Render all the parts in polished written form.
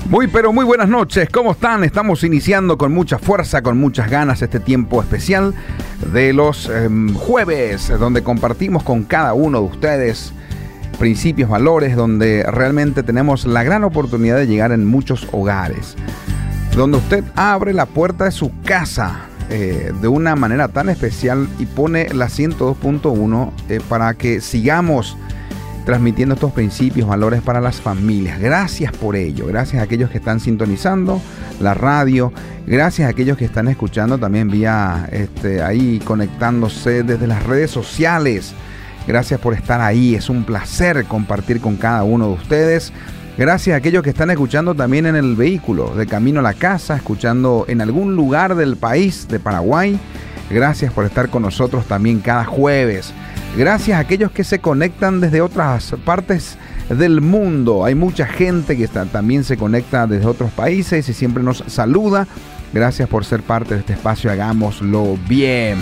Muy pero muy buenas noches, ¿cómo están? Estamos iniciando con mucha fuerza, con muchas ganas este tiempo especial de los jueves, donde compartimos con cada uno de ustedes principios, valores, donde realmente tenemos la gran oportunidad de llegar en muchos hogares, donde usted abre la puerta de su casa de una manera tan especial y pone la 102.1 para que sigamos transmitiendo estos principios, valores para las familias. Gracias por ello. Gracias a aquellos que están sintonizando la radio. Gracias a aquellos que están escuchando también vía ahí conectándose desde las redes sociales. Gracias por estar ahí. Es un placer compartir con cada uno de ustedes. Gracias a aquellos que están escuchando también en el vehículo, de camino a la casa, escuchando en algún lugar del país de Paraguay. Gracias por estar con nosotros también cada jueves. Gracias a aquellos que se conectan desde otras partes del mundo. Hay mucha gente que también se conecta desde otros países y siempre nos saluda. Gracias por ser parte de este espacio. Hagámoslo bien.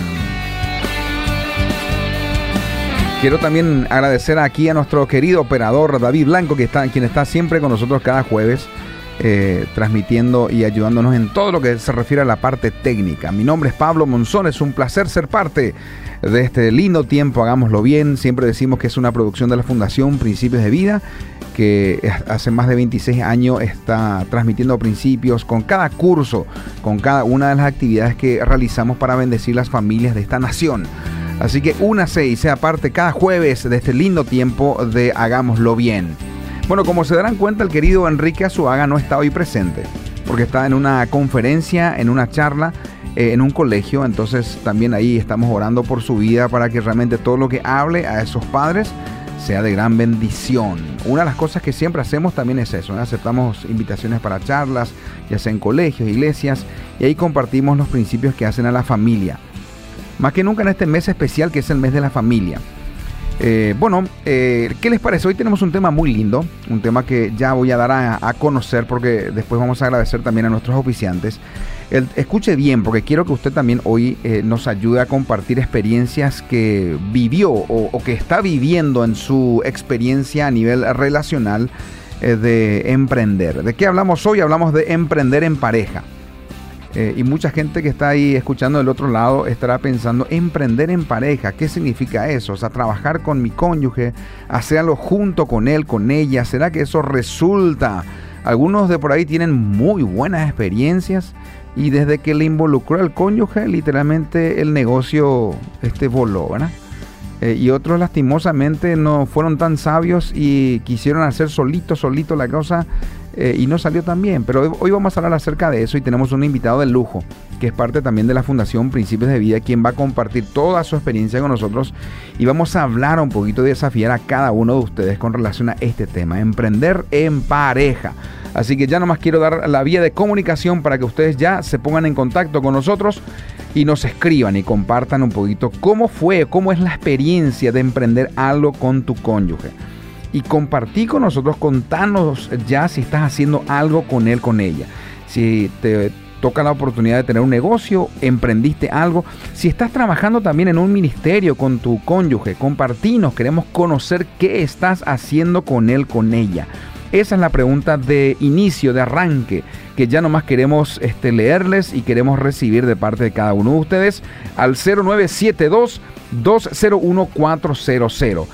Quiero también agradecer aquí a nuestro querido operador David Blanco, quien está siempre con nosotros cada jueves, transmitiendo y ayudándonos en todo lo que se refiere a la parte técnica. Mi nombre es Pablo Monzón, es un placer ser parte de este lindo tiempo. Hagámoslo bien. Siempre decimos que es una producción de la Fundación Principios de Vida, que hace más de 26 años está transmitiendo principios con cada curso, con cada una de las actividades que realizamos para bendecir las familias de esta nación. Así que únase y sea parte cada jueves de este lindo tiempo de Hagámoslo Bien. Bueno, como se darán cuenta, el querido Enrique Azuaga no está hoy presente, porque está en una conferencia, en una charla, en un colegio. Entonces también ahí estamos orando por su vida para que realmente todo lo que hable a esos padres sea de gran bendición. Una de las cosas que siempre hacemos también es eso, ¿no? Aceptamos invitaciones para charlas, ya sea en colegios, iglesias, y ahí compartimos los principios que hacen a la familia. Más que nunca en este mes especial que es el mes de la familia. ¿Qué les parece? Hoy tenemos un tema muy lindo, un tema que ya voy a dar a conocer, porque después vamos a agradecer también a nuestros oficiantes. Escuche bien, porque quiero que usted también hoy nos ayude a compartir experiencias que vivió o que está viviendo en su experiencia a nivel relacional de emprender. ¿De qué hablamos hoy? Hablamos de emprender en pareja. Y mucha gente que está ahí escuchando del otro lado estará pensando, emprender en pareja, ¿qué significa eso? O sea, trabajar con mi cónyuge, hacerlo junto con él, con ella. ¿Será que eso resulta? Algunos de por ahí tienen muy buenas experiencias y desde que le involucró al cónyuge, literalmente el negocio voló, ¿verdad? Y otros lastimosamente no fueron tan sabios y quisieron hacer solito la cosa y no salió tan bien. Pero hoy vamos a hablar acerca de eso y tenemos un invitado de lujo que es parte también de la Fundación Principios de Vida, quien va a compartir toda su experiencia con nosotros y vamos a hablar un poquito de desafiar a cada uno de ustedes con relación a este tema, emprender en pareja. Así que ya nomás quiero dar la vía de comunicación para que ustedes ya se pongan en contacto con nosotros y nos escriban y compartan un poquito cómo es la experiencia de emprender algo con tu cónyuge. Y compartí con nosotros, contanos ya si estás haciendo algo con él, con ella. Si te toca la oportunidad de tener un negocio, emprendiste algo. Si estás trabajando también en un ministerio con tu cónyuge, compartinos, queremos conocer qué estás haciendo con él, con ella. Esa es la pregunta de inicio, de arranque, que ya nomás queremos leerles y queremos recibir de parte de cada uno de ustedes al 0972-201-400.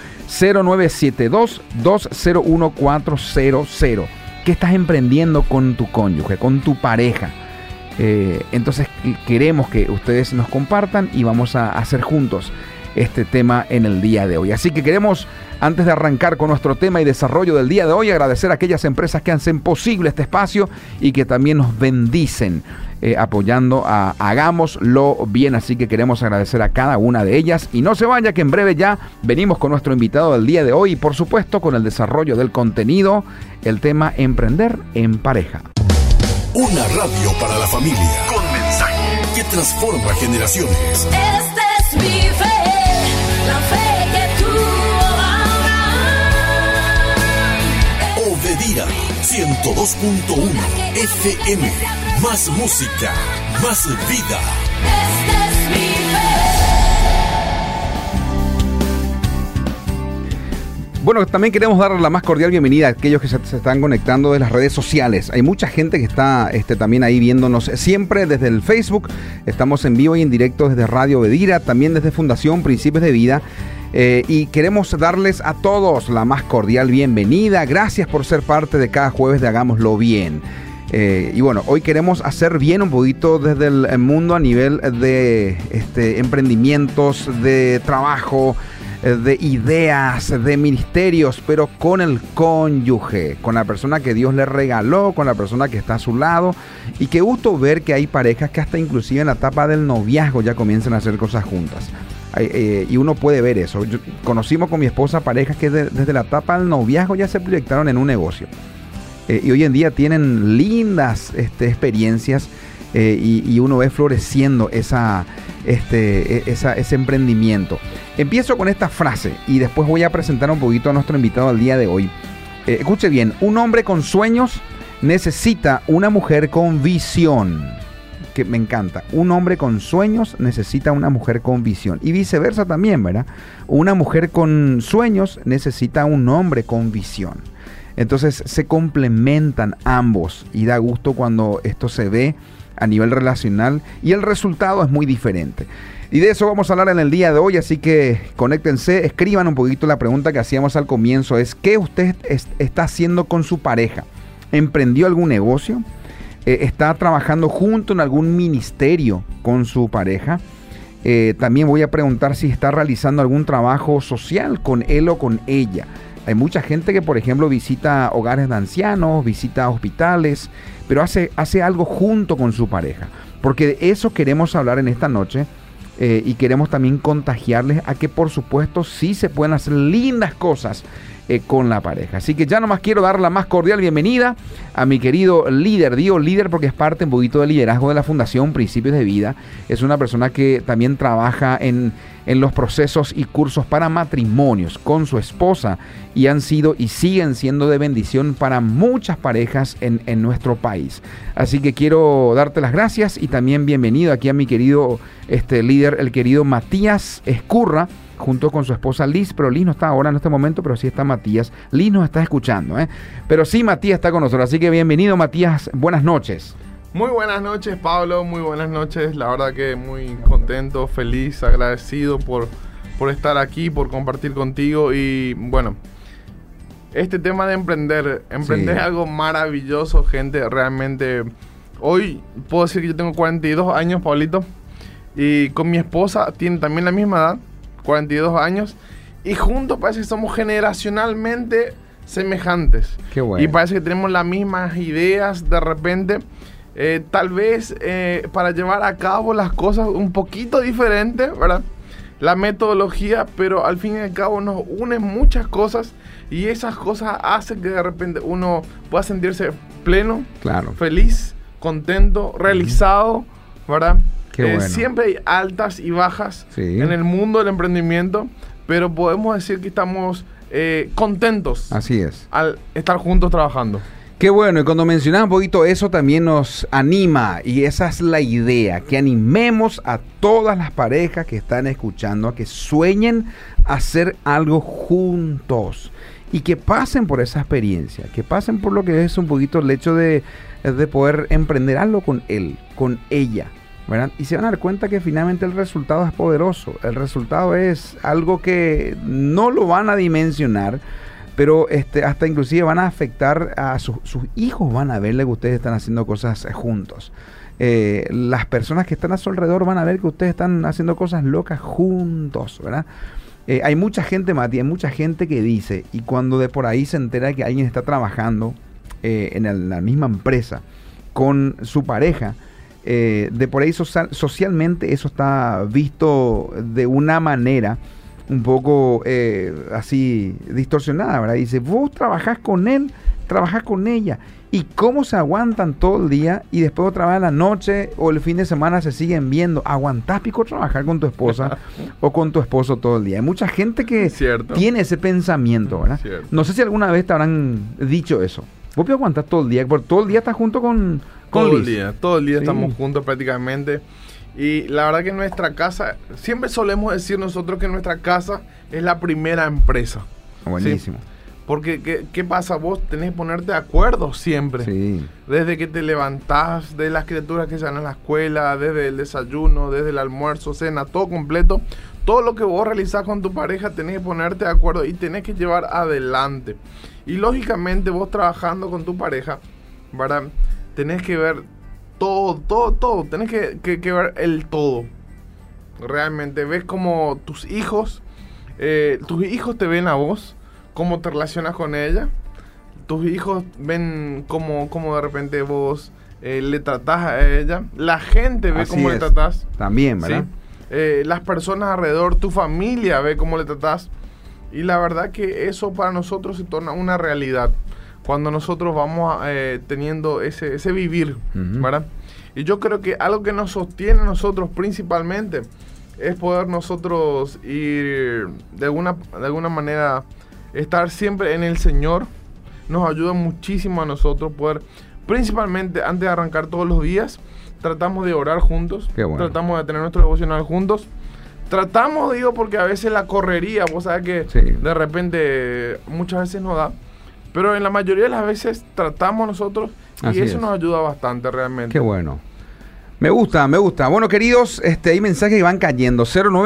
0972-201-400. ¿Qué estás emprendiendo con tu cónyuge, con tu pareja? Entonces queremos que ustedes nos compartan y vamos a hacer juntos este tema en el día de hoy. Así que queremos, antes de arrancar con nuestro tema y desarrollo del día de hoy, agradecer a aquellas empresas que hacen posible este espacio y que también nos bendicen apoyando a Hagámoslo Bien. Así que queremos agradecer a cada una de ellas y no se vaya, que en breve ya venimos con nuestro invitado del día de hoy y por supuesto con el desarrollo del contenido, el tema emprender en pareja. Una radio para la familia con mensaje que transforma generaciones. Esta es mi fe, la fe que tú amas. Obedira 102.1 FM. Más música, más vida. Esta es mi fe. Bueno, también queremos darle la más cordial bienvenida a aquellos que se están conectando de las redes sociales. Hay mucha gente que está también ahí viéndonos siempre desde el Facebook. Estamos en vivo y en directo desde Radio Bedira, también desde Fundación Principios de Vida. Y queremos darles a todos la más cordial bienvenida. Gracias por ser parte de cada jueves de Hagámoslo Bien. Y bueno, hoy queremos hacer bien un poquito desde el mundo a nivel de emprendimientos, de trabajo, de ideas, de ministerios, pero con el cónyuge, con la persona que Dios le regaló, con la persona que está a su lado. Y qué gusto ver que hay parejas que hasta inclusive en la etapa del noviazgo ya comienzan a hacer cosas juntas. Y uno puede ver eso. Conocimos con mi esposa parejas que desde la etapa del noviazgo ya se proyectaron en un negocio. Y hoy en día tienen lindas experiencias y uno ve floreciendo ese emprendimiento. Empiezo con esta frase y después voy a presentar un poquito a nuestro invitado al día de hoy. Escuche bien, un hombre con sueños necesita una mujer con visión. Que me encanta. Un hombre con sueños necesita una mujer con visión. Y viceversa también, ¿verdad? Una mujer con sueños necesita un hombre con visión. Entonces se complementan ambos y da gusto cuando esto se ve a nivel relacional y el resultado es muy diferente. Y de eso vamos a hablar en el día de hoy, así que conéctense, escriban un poquito. La pregunta que hacíamos al comienzo es: ¿qué usted está haciendo con su pareja? ¿Emprendió algún negocio? ¿Está trabajando junto en algún ministerio con su pareja? También voy a preguntar si está realizando algún trabajo social con él o con ella. Hay mucha gente que, por ejemplo, visita hogares de ancianos, visita hospitales, pero hace algo junto con su pareja. Porque de eso queremos hablar en esta noche. Y queremos también contagiarles a que, por supuesto, sí se pueden hacer lindas cosas con la pareja. Así que ya nomás quiero dar la más cordial bienvenida a mi querido líder. Digo líder porque es parte un poquito del liderazgo de la Fundación Principios de Vida. Es una persona que también trabaja en los procesos y cursos para matrimonios con su esposa y han sido y siguen siendo de bendición para muchas parejas en nuestro país. Así que quiero darte las gracias y también bienvenido aquí a mi querido líder, el querido Matías Escurra, junto con su esposa Liz, pero Liz no está ahora en este momento, pero sí está Matías. Liz nos está escuchando, pero sí Matías está con nosotros, así que bienvenido Matías, buenas noches. Muy buenas noches, Pablo, muy buenas noches, la verdad que muy contento, feliz, agradecido por estar aquí, por compartir contigo y bueno, este tema de emprender sí. Es algo maravilloso, gente, realmente. Hoy puedo decir que yo tengo 42 años, Pablito, y con mi esposa tiene también la misma edad, 42 años, y juntos parece que somos generacionalmente semejantes. Qué bueno. Y parece que tenemos las mismas ideas de repente. Tal vez para llevar a cabo las cosas un poquito diferentes, ¿verdad? La metodología, pero al fin y al cabo nos unen muchas cosas y esas cosas hacen que de repente uno pueda sentirse pleno, claro, feliz, contento, realizado, ¿verdad? Qué bueno. Siempre hay altas y bajas sí. En el mundo del emprendimiento, pero podemos decir que estamos contentos. Así es. Al estar juntos trabajando. Qué bueno, y cuando mencionas un poquito eso también nos anima y esa es la idea, que animemos a todas las parejas que están escuchando a que sueñen hacer algo juntos y que pasen por esa experiencia, que pasen por lo que es un poquito el hecho de poder emprender algo con él, con ella, ¿verdad? Y se van a dar cuenta que finalmente el resultado es poderoso, el resultado es algo que no lo van a dimensionar, pero hasta inclusive van a afectar a sus hijos, van a verle que ustedes están haciendo cosas juntos. Las personas que están a su alrededor van a ver que ustedes están haciendo cosas locas juntos, ¿verdad? Hay mucha gente, Mati, hay mucha gente que dice, y cuando de por ahí se entera que alguien está trabajando en la misma empresa con su pareja, de por ahí socialmente eso está visto de una manera un poco así distorsionada, ¿verdad? Dice, vos trabajás con él, trabajás con ella, y cómo se aguantan todo el día y después otra vez a la noche o el fin de semana se siguen viendo. ¿Aguantás, pico, trabajar con tu esposa o con tu esposo todo el día? Hay mucha gente que tiene ese pensamiento, ¿verdad? Cierto. No sé si alguna vez te habrán dicho eso. Vos te aguantás todo el día, porque todo el día estás junto con Liz. Todo el día sí. Estamos juntos prácticamente. Y la verdad que nuestra casa, siempre solemos decir nosotros que nuestra casa es la primera empresa. Buenísimo. ¿sí? Porque, ¿qué pasa? Vos tenés que ponerte de acuerdo siempre. Sí. Desde que te levantás, de las criaturas que se van a la escuela, desde el desayuno, desde el almuerzo, cena, todo completo. Todo lo que vos realizás con tu pareja tenés que ponerte de acuerdo y tenés que llevar adelante. Y lógicamente vos trabajando con tu pareja, ¿verdad? Tenés que ver todo. Tenés que ver el todo. Realmente ves como tus hijos te ven a vos, cómo te relacionas con ella. Tus hijos ven cómo de repente vos le tratás a ella. La gente ve cómo le tratás. También, ¿verdad? ¿Sí? Las personas alrededor, tu familia ve cómo le tratás. Y la verdad que eso para nosotros se torna una realidad. Cuando nosotros vamos teniendo ese vivir, ¿verdad? Y yo creo que algo que nos sostiene a nosotros principalmente es poder nosotros ir de alguna manera estar siempre en el Señor. Nos ayuda muchísimo a nosotros poder, principalmente antes de arrancar todos los días, tratamos de orar juntos. Qué bueno. Tratamos de tener nuestro devocional juntos. Tratamos, digo, porque a veces la correría, vos sabés que sí, de repente muchas veces no da. Pero en la mayoría de las veces tratamos nosotros y así eso es. nos ayuda bastante realmente. Qué bueno. Me gusta. Bueno, queridos, hay mensajes que van cayendo.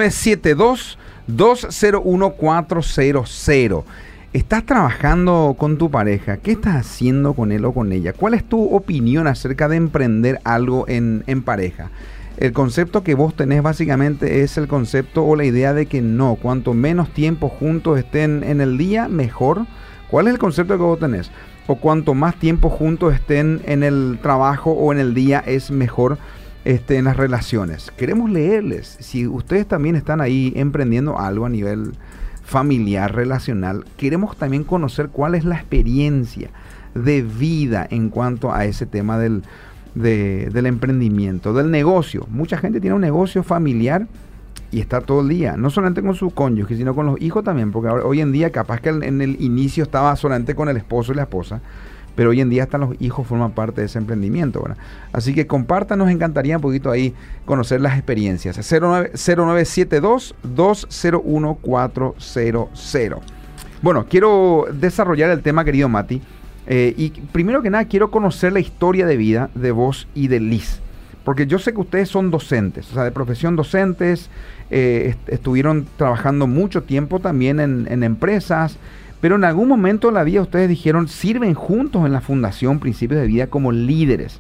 0972-201-400. ¿Estás trabajando con tu pareja? ¿Qué estás haciendo con él o con ella? ¿Cuál es tu opinión acerca de emprender algo en pareja? El concepto que vos tenés básicamente es el concepto o la idea de que no, cuanto menos tiempo juntos estén en el día, mejor. ¿Cuál es el concepto que vos tenés? O cuanto más tiempo juntos estén en el trabajo o en el día, es mejor en las relaciones. Queremos leerles. Si ustedes también están ahí emprendiendo algo a nivel familiar, relacional, queremos también conocer cuál es la experiencia de vida en cuanto a ese tema del emprendimiento, del negocio. Mucha gente tiene un negocio familiar y está todo el día, no solamente con su cónyuge, sino con los hijos también, porque hoy en día capaz que en el inicio estaba solamente con el esposo y la esposa, pero hoy en día hasta los hijos forman parte de ese emprendimiento, ¿verdad? Así que compartan, nos encantaría un poquito ahí conocer las experiencias. 0972-201-400. Bueno, quiero desarrollar el tema, querido Mati, y primero que nada quiero conocer la historia de vida de vos y de Liz, porque yo sé que ustedes son docentes, o sea, de profesión docentes, estuvieron trabajando mucho tiempo también en empresas, pero en algún momento de la vida ustedes dijeron, sirven juntos en la Fundación Principios de Vida como líderes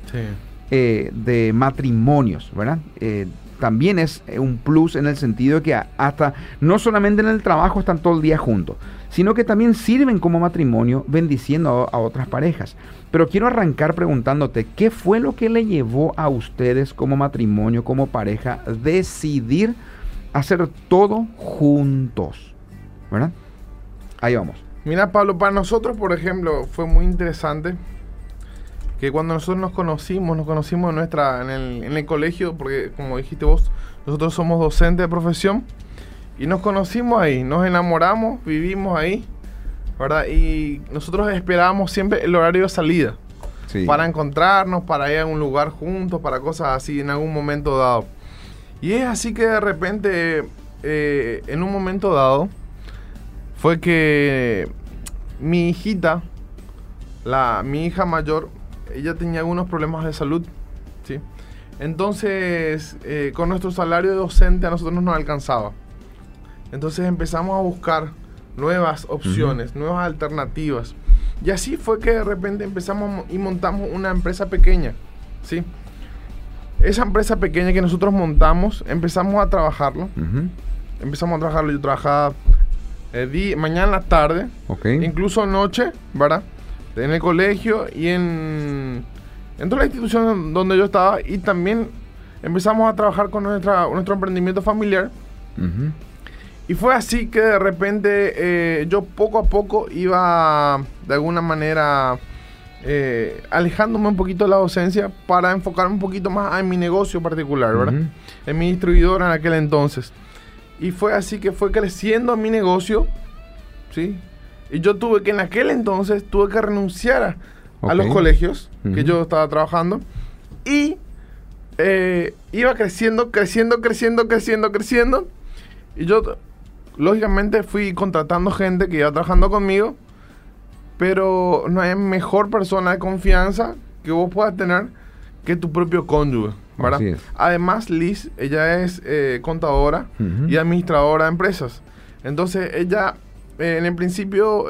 de matrimonios, ¿verdad? También es un plus en el sentido de que hasta no solamente en el trabajo están todo el día juntos, sino que también sirven como matrimonio bendiciendo a otras parejas. Pero quiero arrancar preguntándote, ¿qué fue lo que le llevó a ustedes como matrimonio, como pareja, decidir hacer todo juntos? ¿Verdad? Ahí vamos. Mira, Pablo, para nosotros, por ejemplo, fue muy interesante que cuando nosotros nos conocimos en el colegio, porque como dijiste vos, nosotros somos docentes de profesión, y nos conocimos ahí, nos enamoramos, vivimos ahí, ¿verdad? Y nosotros esperábamos siempre el horario de salida, para encontrarnos, para ir a un lugar juntos, para cosas así en algún momento dado. Y es así que de repente, en un momento dado, fue que mi hijita, mi hija mayor, ella tenía algunos problemas de salud, ¿sí? Entonces, con nuestro salario de docente a nosotros no nos alcanzaba. Entonces empezamos a buscar nuevas opciones, nuevas alternativas. Y así fue que de repente empezamos y montamos una empresa pequeña, ¿sí? Esa empresa pequeña que nosotros montamos, empezamos a trabajarlo. Empezamos a trabajarlo, yo trabajaba mañana en la tarde, incluso noche, ¿verdad? En el colegio y en toda la institución donde yo estaba, y también empezamos a trabajar con nuestro emprendimiento familiar. Y fue así que de repente yo poco a poco iba de alguna manera alejándome un poquito de la docencia para enfocarme un poquito más en mi negocio particular, ¿verdad? En mi distribuidora en aquel entonces. Y fue así que fue creciendo mi negocio, ¿sí? Y yo en aquel entonces tuve que renunciar a los colegios que yo estaba trabajando. Y iba creciendo. Y yo lógicamente fui contratando gente que iba trabajando conmigo, pero no hay mejor persona de confianza que vos puedas tener que tu propio cónyuge, ¿verdad? Así es. Además, Liz, ella es contadora y administradora de empresas. Entonces, ella en el principio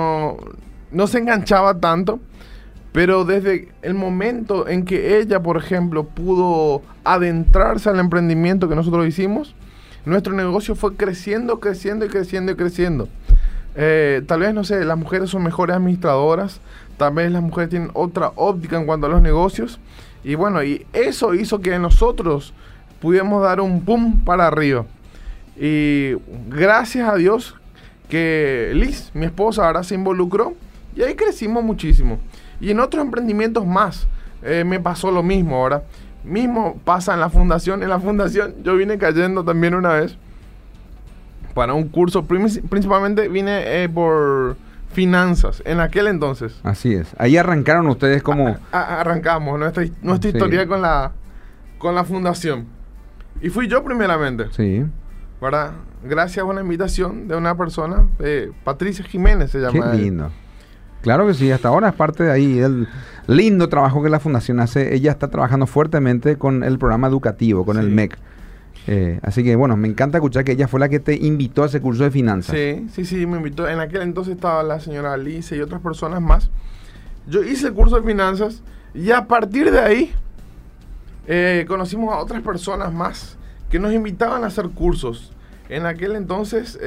no se enganchaba tanto, pero desde el momento en que ella, por ejemplo, pudo adentrarse al emprendimiento que nosotros hicimos, nuestro negocio fue creciendo, creciendo y creciendo y creciendo. Tal vez, no sé, las mujeres son mejores administradoras, tal vez las mujeres tienen otra óptica en cuanto a los negocios, y bueno, y eso hizo que nosotros pudiéramos dar un boom para arriba. Y gracias a Dios que Liz, mi esposa, ahora se involucró, y ahí crecimos muchísimo. Y en otros emprendimientos más me pasó lo mismo ahora. Mismo pasa en la fundación. En la fundación yo vine cayendo también una vez para un curso, principalmente vine por finanzas, en aquel entonces. Así es. Ahí arrancaron ustedes como... Arrancamos nuestra historia con la fundación. Y fui yo primeramente. Sí. ¿Verdad? Gracias a una invitación de una persona, Patricia Jiménez se llama. Qué lindo. Claro que sí, hasta ahora es parte de ahí el lindo trabajo que la fundación hace. Ella está trabajando fuertemente con el programa educativo, con el MEC. Así que bueno, me encanta escuchar que ella fue la que te invitó a ese curso de finanzas. Sí, me invitó. En aquel entonces estaba la señora Alice y otras personas más. Yo hice el curso de finanzas y a partir de ahí conocimos a otras personas más que nos invitaban a hacer cursos. En aquel entonces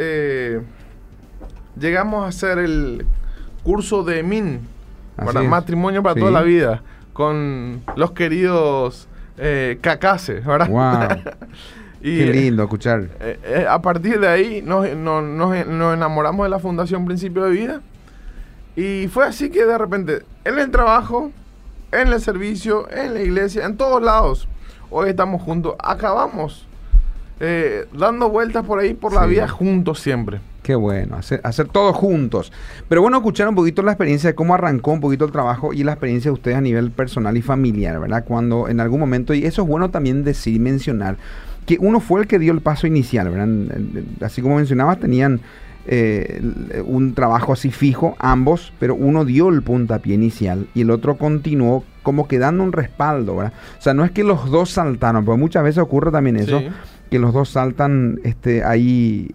llegamos a hacer el curso de MIN, para matrimonio para toda la vida, con los queridos Cacase, ¿verdad? Wow. Y, qué lindo escuchar. A partir de ahí nos enamoramos de la Fundación Principio de Vida, y fue así que de repente, en el trabajo, en el servicio, en la iglesia, en todos lados, hoy estamos juntos, acabamos dando vueltas por ahí, por la vida juntos siempre. Qué bueno, hacer todo juntos. Pero bueno, escuchar un poquito la experiencia de cómo arrancó un poquito el trabajo y la experiencia de ustedes a nivel personal y familiar, ¿verdad? Cuando en algún momento, y eso es bueno también decir, mencionar, que uno fue el que dio el paso inicial, ¿verdad? Así como mencionabas, tenían un trabajo así fijo, ambos, pero uno dio el puntapié inicial y el otro continuó como que dando un respaldo, ¿verdad? O sea, no es que los dos saltaron, porque muchas veces ocurre también eso, que los dos saltan ahí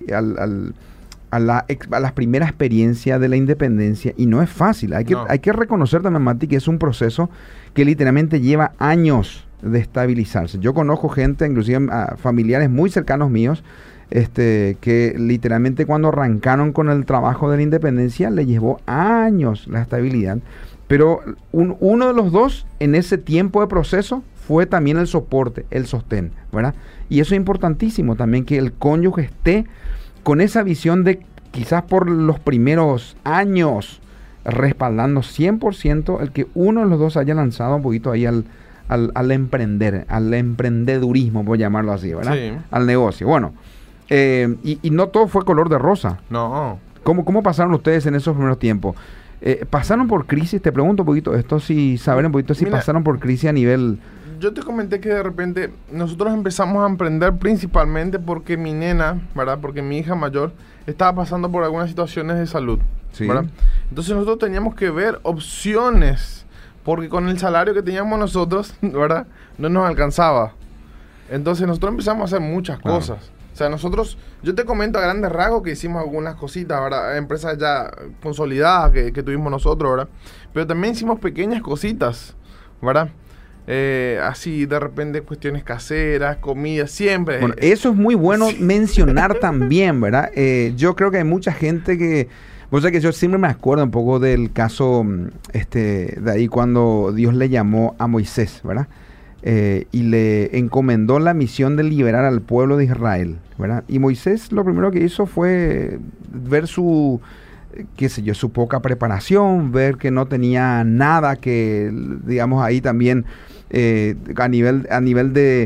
a la primera experiencia de la independencia, y no es fácil. Hay que reconocer también, Mati, que es un proceso que literalmente lleva años de estabilizarse. Yo conozco gente, inclusive familiares muy cercanos míos, que literalmente cuando arrancaron con el trabajo de la independencia le llevó años la estabilidad, pero uno de los dos en ese tiempo de proceso fue también el soporte, el sostén, ¿verdad? Y eso es importantísimo también, que el cónyuge esté con esa visión de quizás por los primeros años respaldando 100% el que uno de los dos haya lanzado un poquito ahí al emprender, al emprendedurismo, por llamarlo así, ¿verdad? Sí. Al negocio. Bueno, y no todo fue color de rosa. No. ¿Cómo pasaron ustedes en esos primeros tiempos? ¿Pasaron por crisis? Te pregunto un poquito esto, saber un poquito si pasaron por crisis a nivel... Yo te comenté que de repente nosotros empezamos a emprender principalmente porque mi nena, ¿verdad? Porque mi hija mayor estaba pasando por algunas situaciones de salud, ¿verdad? Entonces nosotros teníamos que ver opciones, porque con el salario que teníamos nosotros, ¿verdad? No nos alcanzaba. Entonces nosotros empezamos a hacer muchas cosas. O sea, yo te comento a grandes rasgos que hicimos algunas cositas, ¿verdad? Empresas ya consolidadas que tuvimos nosotros, ¿verdad? Pero también hicimos pequeñas cositas, ¿verdad? Así de repente cuestiones caseras, comida, siempre. Bueno, eso es muy bueno mencionar también, ¿verdad? Yo creo que hay mucha gente que... O sea que yo siempre me acuerdo un poco del caso de ahí cuando Dios le llamó a Moisés, ¿verdad? Y le encomendó la misión de liberar al pueblo de Israel, ¿verdad? Y Moisés lo primero que hizo fue ver su poca preparación, ver que no tenía nada que, digamos, ahí también a nivel de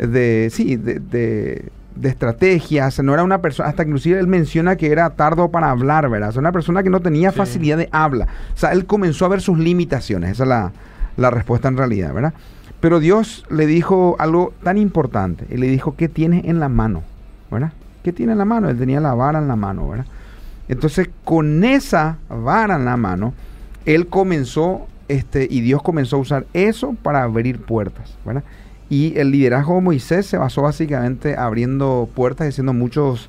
estrategias. No era una persona, hasta inclusive él menciona que era tardo para hablar, ¿verdad? O sea, una persona que no tenía facilidad de habla. O sea, él comenzó a ver sus limitaciones. Esa es la respuesta en realidad, ¿verdad? Pero Dios le dijo algo tan importante. Él le dijo, ¿qué tienes en la mano? ¿Verdad? ¿Qué tiene en la mano? Él tenía la vara en la mano, ¿verdad? Entonces, con esa vara en la mano, él comenzó, y Dios comenzó a usar eso para abrir puertas, ¿verdad? Y el liderazgo de Moisés se basó básicamente abriendo puertas, haciendo muchos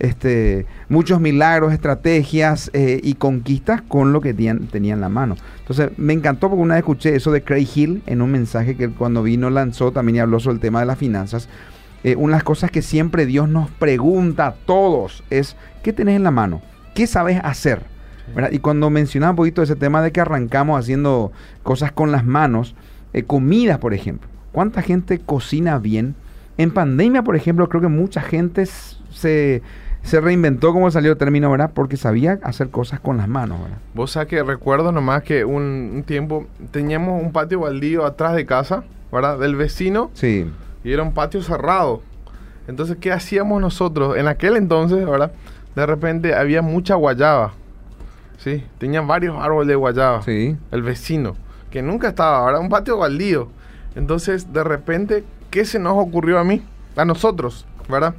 milagros, estrategias y conquistas con lo que tenía en la mano. Entonces, me encantó porque una vez escuché eso de Craig Hill en un mensaje que él cuando vino lanzó también y habló sobre el tema de las finanzas. Una de las cosas que siempre Dios nos pregunta a todos es, ¿qué tenés en la mano? ¿Qué sabes hacer? ¿Verdad? Y cuando mencionaba un poquito ese tema de que arrancamos haciendo cosas con las manos, comidas, por ejemplo. ¿Cuánta gente cocina bien? En pandemia, por ejemplo, creo que mucha gente se reinventó, como salió el término, ¿verdad? Porque sabía hacer cosas con las manos, ¿verdad? Vos sabés que recuerdo nomás que un tiempo teníamos un patio baldío atrás de casa, ¿verdad? Del vecino. Sí. Y era un patio cerrado. Entonces, ¿qué hacíamos nosotros? En aquel entonces, ¿verdad? De repente había mucha guayaba. Sí, tenían varios árboles de guayaba. Sí. El vecino, que nunca estaba, ¿verdad? Un patio baldío. Entonces, de repente, ¿qué se nos ocurrió a nosotros, ¿verdad?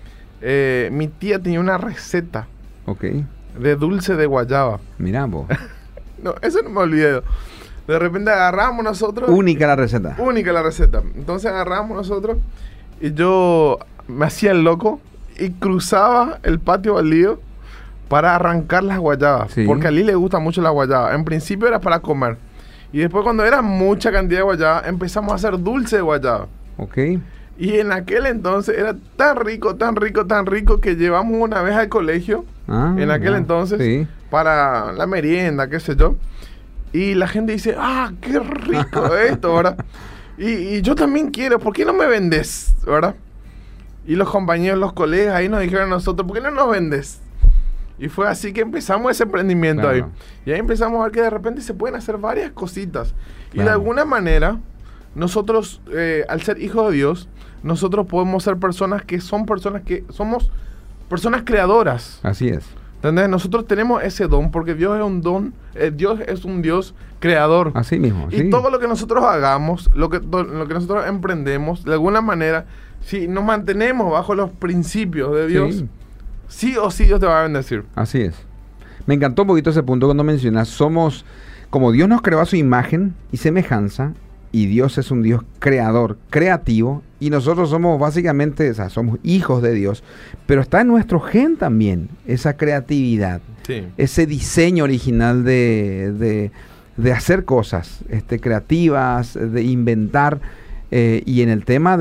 Mi tía tenía una receta de dulce de guayaba. Mirá vos. No, eso no me olvidé. De repente agarramos nosotros... Única la receta. Única la receta. Entonces agarramos nosotros y yo me hacía el loco y cruzaba el patio baldío para arrancar las guayabas. Sí. Porque a Lili le gusta mucho la guayaba. En principio era para comer. Y después cuando era mucha cantidad de guayaba, empezamos a hacer dulce de guayaba. Ok. Y en aquel entonces era tan rico, tan rico, tan rico que llevamos una vez al colegio, en aquel entonces, sí, para la merienda, qué sé yo. Y la gente dice, qué rico esto, ¿verdad? Y yo también quiero, ¿por qué no me vendes, verdad? Y los compañeros, los colegas ahí nos dijeron a nosotros, ¿por qué no nos vendes? Y fue así que empezamos ese emprendimiento, claro, ahí. Y ahí empezamos a ver que de repente se pueden hacer varias cositas. Claro. Y de alguna manera, nosotros, al ser hijos de Dios, nosotros podemos ser personas que somos personas creadoras. Así es. ¿Entendés? Nosotros tenemos ese don porque Dios es un don, Dios es un Dios creador. Así mismo. Y sí, todo lo que nosotros hagamos, lo que nosotros emprendemos, de alguna manera, si nos mantenemos bajo los principios de Dios, sí o sí Dios te va a bendecir. Así es. Me encantó un poquito ese punto cuando mencionas, somos, como Dios nos creó a su imagen y semejanza, y Dios es un Dios creador, creativo, y nosotros somos básicamente, o sea, somos hijos de Dios, pero está en nuestro gen también esa creatividad, sí, ese diseño original de hacer cosas creativas, de inventar, y en el tema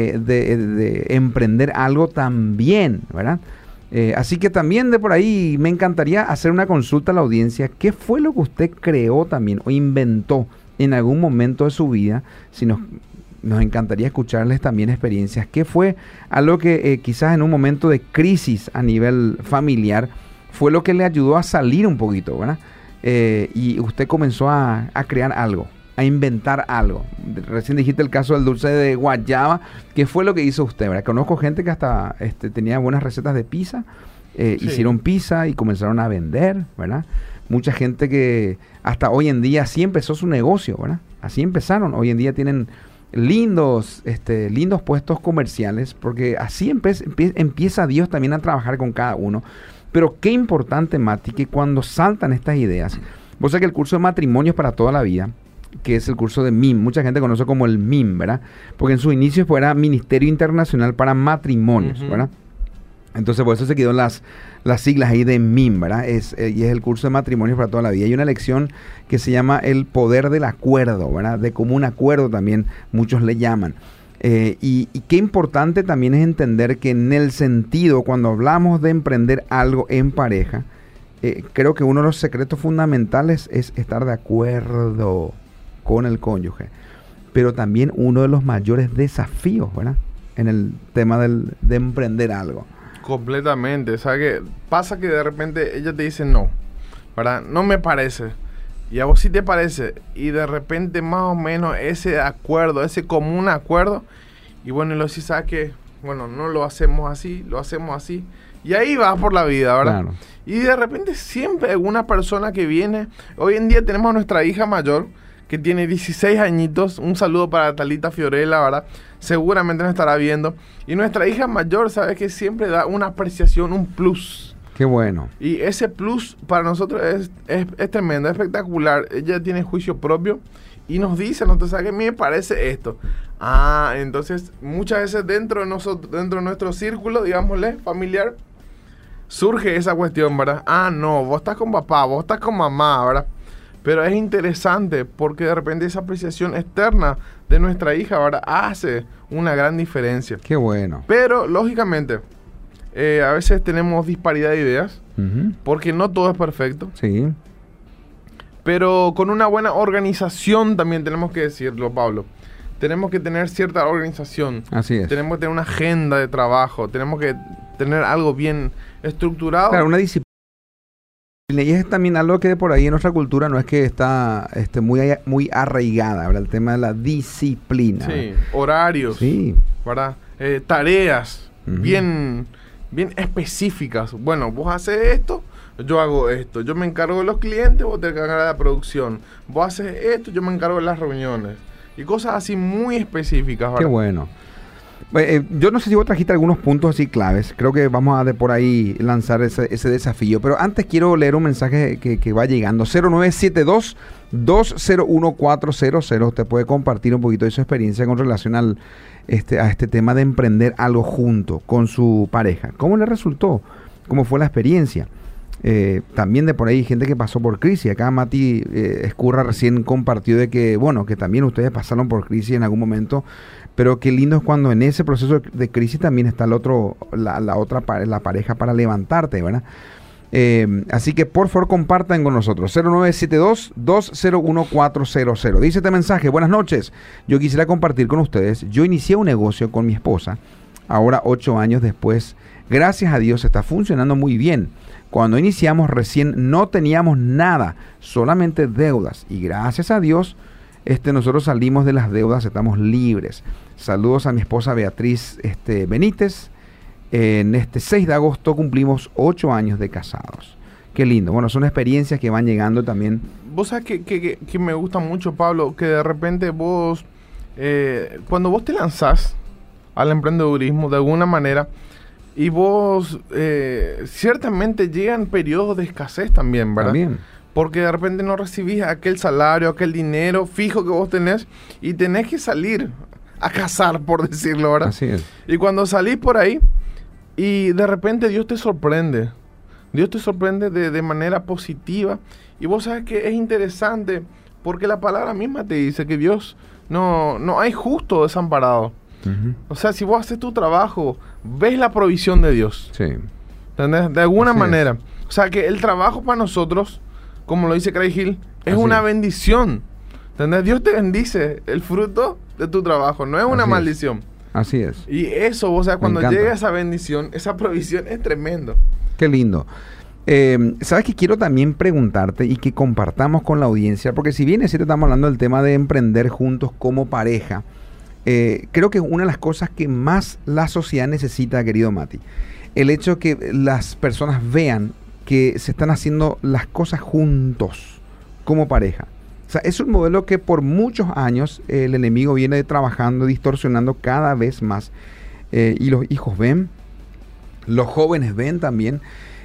de emprender algo también, ¿verdad? Así que también de por ahí me encantaría hacer una consulta a la audiencia. ¿Qué fue lo que usted creó también o inventó en algún momento de su vida? Si nos encantaría escucharles también experiencias. ¿Qué fue algo que quizás en un momento de crisis a nivel familiar fue lo que le ayudó a salir un poquito, ¿verdad? Y usted comenzó a crear algo, a inventar algo. Recién dijiste el caso del dulce de guayaba. ¿Qué fue lo que hizo usted, verdad? Conozco gente que hasta tenía buenas recetas de pizza, sí, hicieron pizza y comenzaron a vender, ¿verdad? Mucha gente que hasta hoy en día así empezó su negocio, ¿verdad? Así empezaron. Hoy en día tienen lindos puestos comerciales, porque así empieza Dios también a trabajar con cada uno. Pero qué importante, Mati, que cuando saltan estas ideas, vos sabés que el curso de matrimonios para toda la vida, que es el curso de MIM, mucha gente conoce como el MIM, ¿verdad? Porque en sus inicios era Ministerio Internacional para Matrimonios, ¿verdad? Entonces por eso se quedó las siglas ahí de MIM, ¿verdad? Y es el curso de matrimonios para toda la vida. Hay una lección que se llama el poder del acuerdo, ¿verdad? De común acuerdo también muchos le llaman. Y qué importante también es entender que en el sentido, cuando hablamos de emprender algo en pareja, creo que uno de los secretos fundamentales es estar de acuerdo con el cónyuge. Pero también uno de los mayores desafíos, ¿verdad? En el tema de emprender algo. Completamente. O sea, que pasa que de repente ella te dice no, ¿verdad? No me parece. Y a vos sí te parece. Y de repente más o menos ese acuerdo, ese común acuerdo. Y bueno, y lo decís, ¿sabes qué? Bueno, no lo hacemos así, lo hacemos así. Y ahí vas por la vida, ¿verdad? Claro. Y de repente siempre hay una persona que viene. Hoy en día tenemos a nuestra hija mayor, que tiene 16 añitos. Un saludo para Talita Fiorella, ¿verdad? Seguramente nos estará viendo. Y nuestra hija mayor, ¿sabes? Que siempre da una apreciación, un plus. Qué bueno. Y ese plus para nosotros es tremendo, es espectacular. Ella tiene juicio propio y nos dice, ¿no? ¿Sabes qué? A mí me parece esto. Entonces muchas veces dentro de nosotros, dentro de nuestro círculo, digámosle, familiar, surge esa cuestión, ¿verdad? No, vos estás con papá, vos estás con mamá, ¿verdad? Pero es interesante porque de repente esa apreciación externa de nuestra hija, ¿verdad? Hace una gran diferencia. Qué bueno. Pero, lógicamente, a veces tenemos disparidad de ideas, porque no todo es perfecto. Sí. Pero con una buena organización también tenemos que decirlo, Pablo. Tenemos que tener cierta organización. Así es. Tenemos que tener una agenda de trabajo. Tenemos que tener algo bien estructurado. Claro, una disciplina. Y es también algo que por ahí en nuestra cultura no es que está muy arraigada, ¿verdad? El tema de la disciplina. Sí, horarios. Sí. ¿Verdad? Tareas bien específicas. Bueno, vos haces esto, yo hago esto. Yo me encargo de los clientes, vos te encargas de la producción. Vos haces esto, yo me encargo de las reuniones. Y cosas así muy específicas, ¿verdad? Qué bueno. Yo no sé si vos trajiste algunos puntos así claves. Creo que vamos a de por ahí lanzar ese desafío. Pero antes quiero leer un mensaje que va llegando. 0972-201-400. Usted puede compartir un poquito de su experiencia con relación a este tema de emprender algo junto con su pareja. ¿Cómo le resultó? ¿Cómo fue la experiencia? También de por ahí gente que pasó por crisis. Acá Mati Escurra recién compartió de que, bueno, que también ustedes pasaron por crisis en algún momento, pero qué lindo es cuando en ese proceso de crisis también está la pareja para levantarte, ¿verdad? Así que por favor compartan con nosotros. 0972-201-400. Dice este mensaje: buenas noches, yo quisiera compartir con ustedes. Yo inicié un negocio con mi esposa, ahora 8 años después, gracias a Dios está funcionando muy bien. Cuando iniciamos recién no teníamos nada, solamente deudas, y gracias a Dios nosotros salimos de las deudas, estamos libres. Saludos a mi esposa Beatriz Benítez. En este 6 de agosto cumplimos 8 años de casados. Qué lindo. Bueno, son experiencias que van llegando también. Vos sabés que me gusta mucho, Pablo, que de repente vos, cuando vos te lanzás al emprendedurismo de alguna manera, y vos, ciertamente llegan periodos de escasez también, ¿verdad? También. Porque de repente no recibís aquel salario, aquel dinero fijo que vos tenés, y tenés que salir a cazar, por decirlo, ¿verdad? Así es. Y cuando salís por ahí, y de repente Dios te sorprende. Dios te sorprende de manera positiva. Y vos sabes que es interesante, porque la palabra misma te dice que Dios no hay justo desamparado. O sea, si vos haces tu trabajo, ves la provisión de Dios. Sí. ¿Entendés? De alguna Así manera. O sea, que el trabajo para nosotros, como lo dice Craig Hill, es Así una es. bendición. ¿Entendés? Dios te bendice el fruto de tu trabajo, no es una Así maldición. Así es. Y eso, o sea, cuando encanta. llega esa bendición, esa provisión es tremendo. Qué lindo. ¿Sabes qué? Quiero también preguntarte y que compartamos con la audiencia, porque si bien es cierto, estamos hablando del tema de emprender juntos como pareja, creo que es una de las cosas que más la sociedad necesita, querido Mati. El hecho que las personas vean que se están haciendo las cosas juntos como pareja. O sea, es un modelo que por muchos años el enemigo viene trabajando, distorsionando cada vez más. Y los hijos ven, los jóvenes ven también.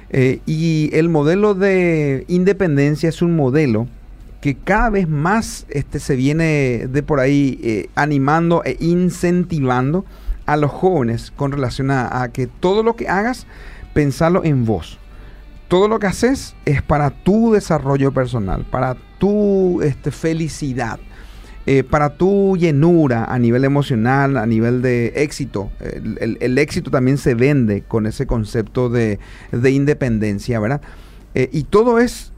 Y el modelo de independencia es un modelo que cada vez más se viene de por ahí animando e incentivando a los jóvenes con relación a que todo lo que hagas, pensalo en vos. Todo lo que haces es para tu desarrollo personal, para tu felicidad, para tu llenura a nivel emocional, a nivel de éxito. El éxito también se vende con ese concepto de independencia, ¿verdad? Y todo es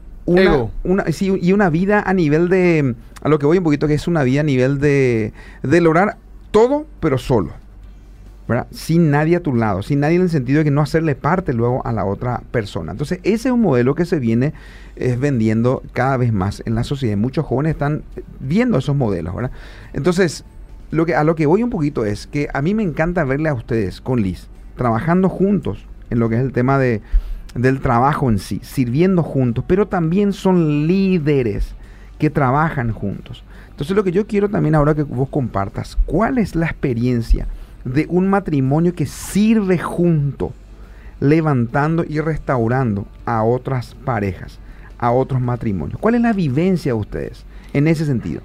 una vida a nivel de, a lo que voy un poquito, que es una vida a nivel de lograr todo, pero solo, ¿verdad? Sin nadie a tu lado, sin nadie en el sentido de que no hacerle parte luego a la otra persona. Entonces, ese es un modelo que se viene vendiendo cada vez más en la sociedad. Muchos jóvenes están viendo esos modelos, ¿verdad? Entonces, a lo que voy un poquito es que a mí me encanta verle a ustedes con Liz, trabajando juntos en lo que es el tema del trabajo en sí, sirviendo juntos, pero también son líderes que trabajan juntos. Entonces lo que yo quiero también ahora que vos compartas, ¿cuál es la experiencia de un matrimonio que sirve junto, levantando y restaurando a otras parejas, a otros matrimonios? ¿Cuál es la vivencia de ustedes en ese sentido?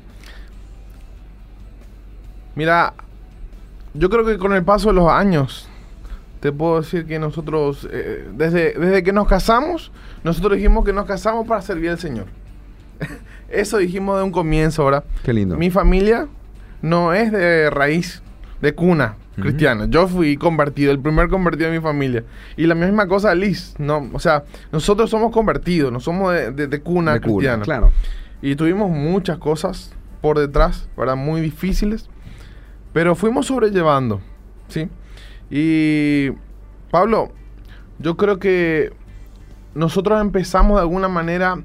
Mira, yo creo que con el paso de los años, te puedo decir que nosotros, desde que nos casamos, nosotros dijimos que nos casamos para servir al Señor. Eso dijimos de un comienzo, ¿verdad? Qué lindo. Mi familia no es de raíz, de cuna cristiana. Yo fui convertido, el primer convertido de mi familia. Y la misma cosa Liz, ¿no? O sea, nosotros somos convertidos, no somos de cuna cristiana. Claro. Y tuvimos muchas cosas por detrás, ¿verdad? Muy difíciles. Pero fuimos sobrellevando, ¿sí? Y, Pablo, yo creo que nosotros empezamos de alguna manera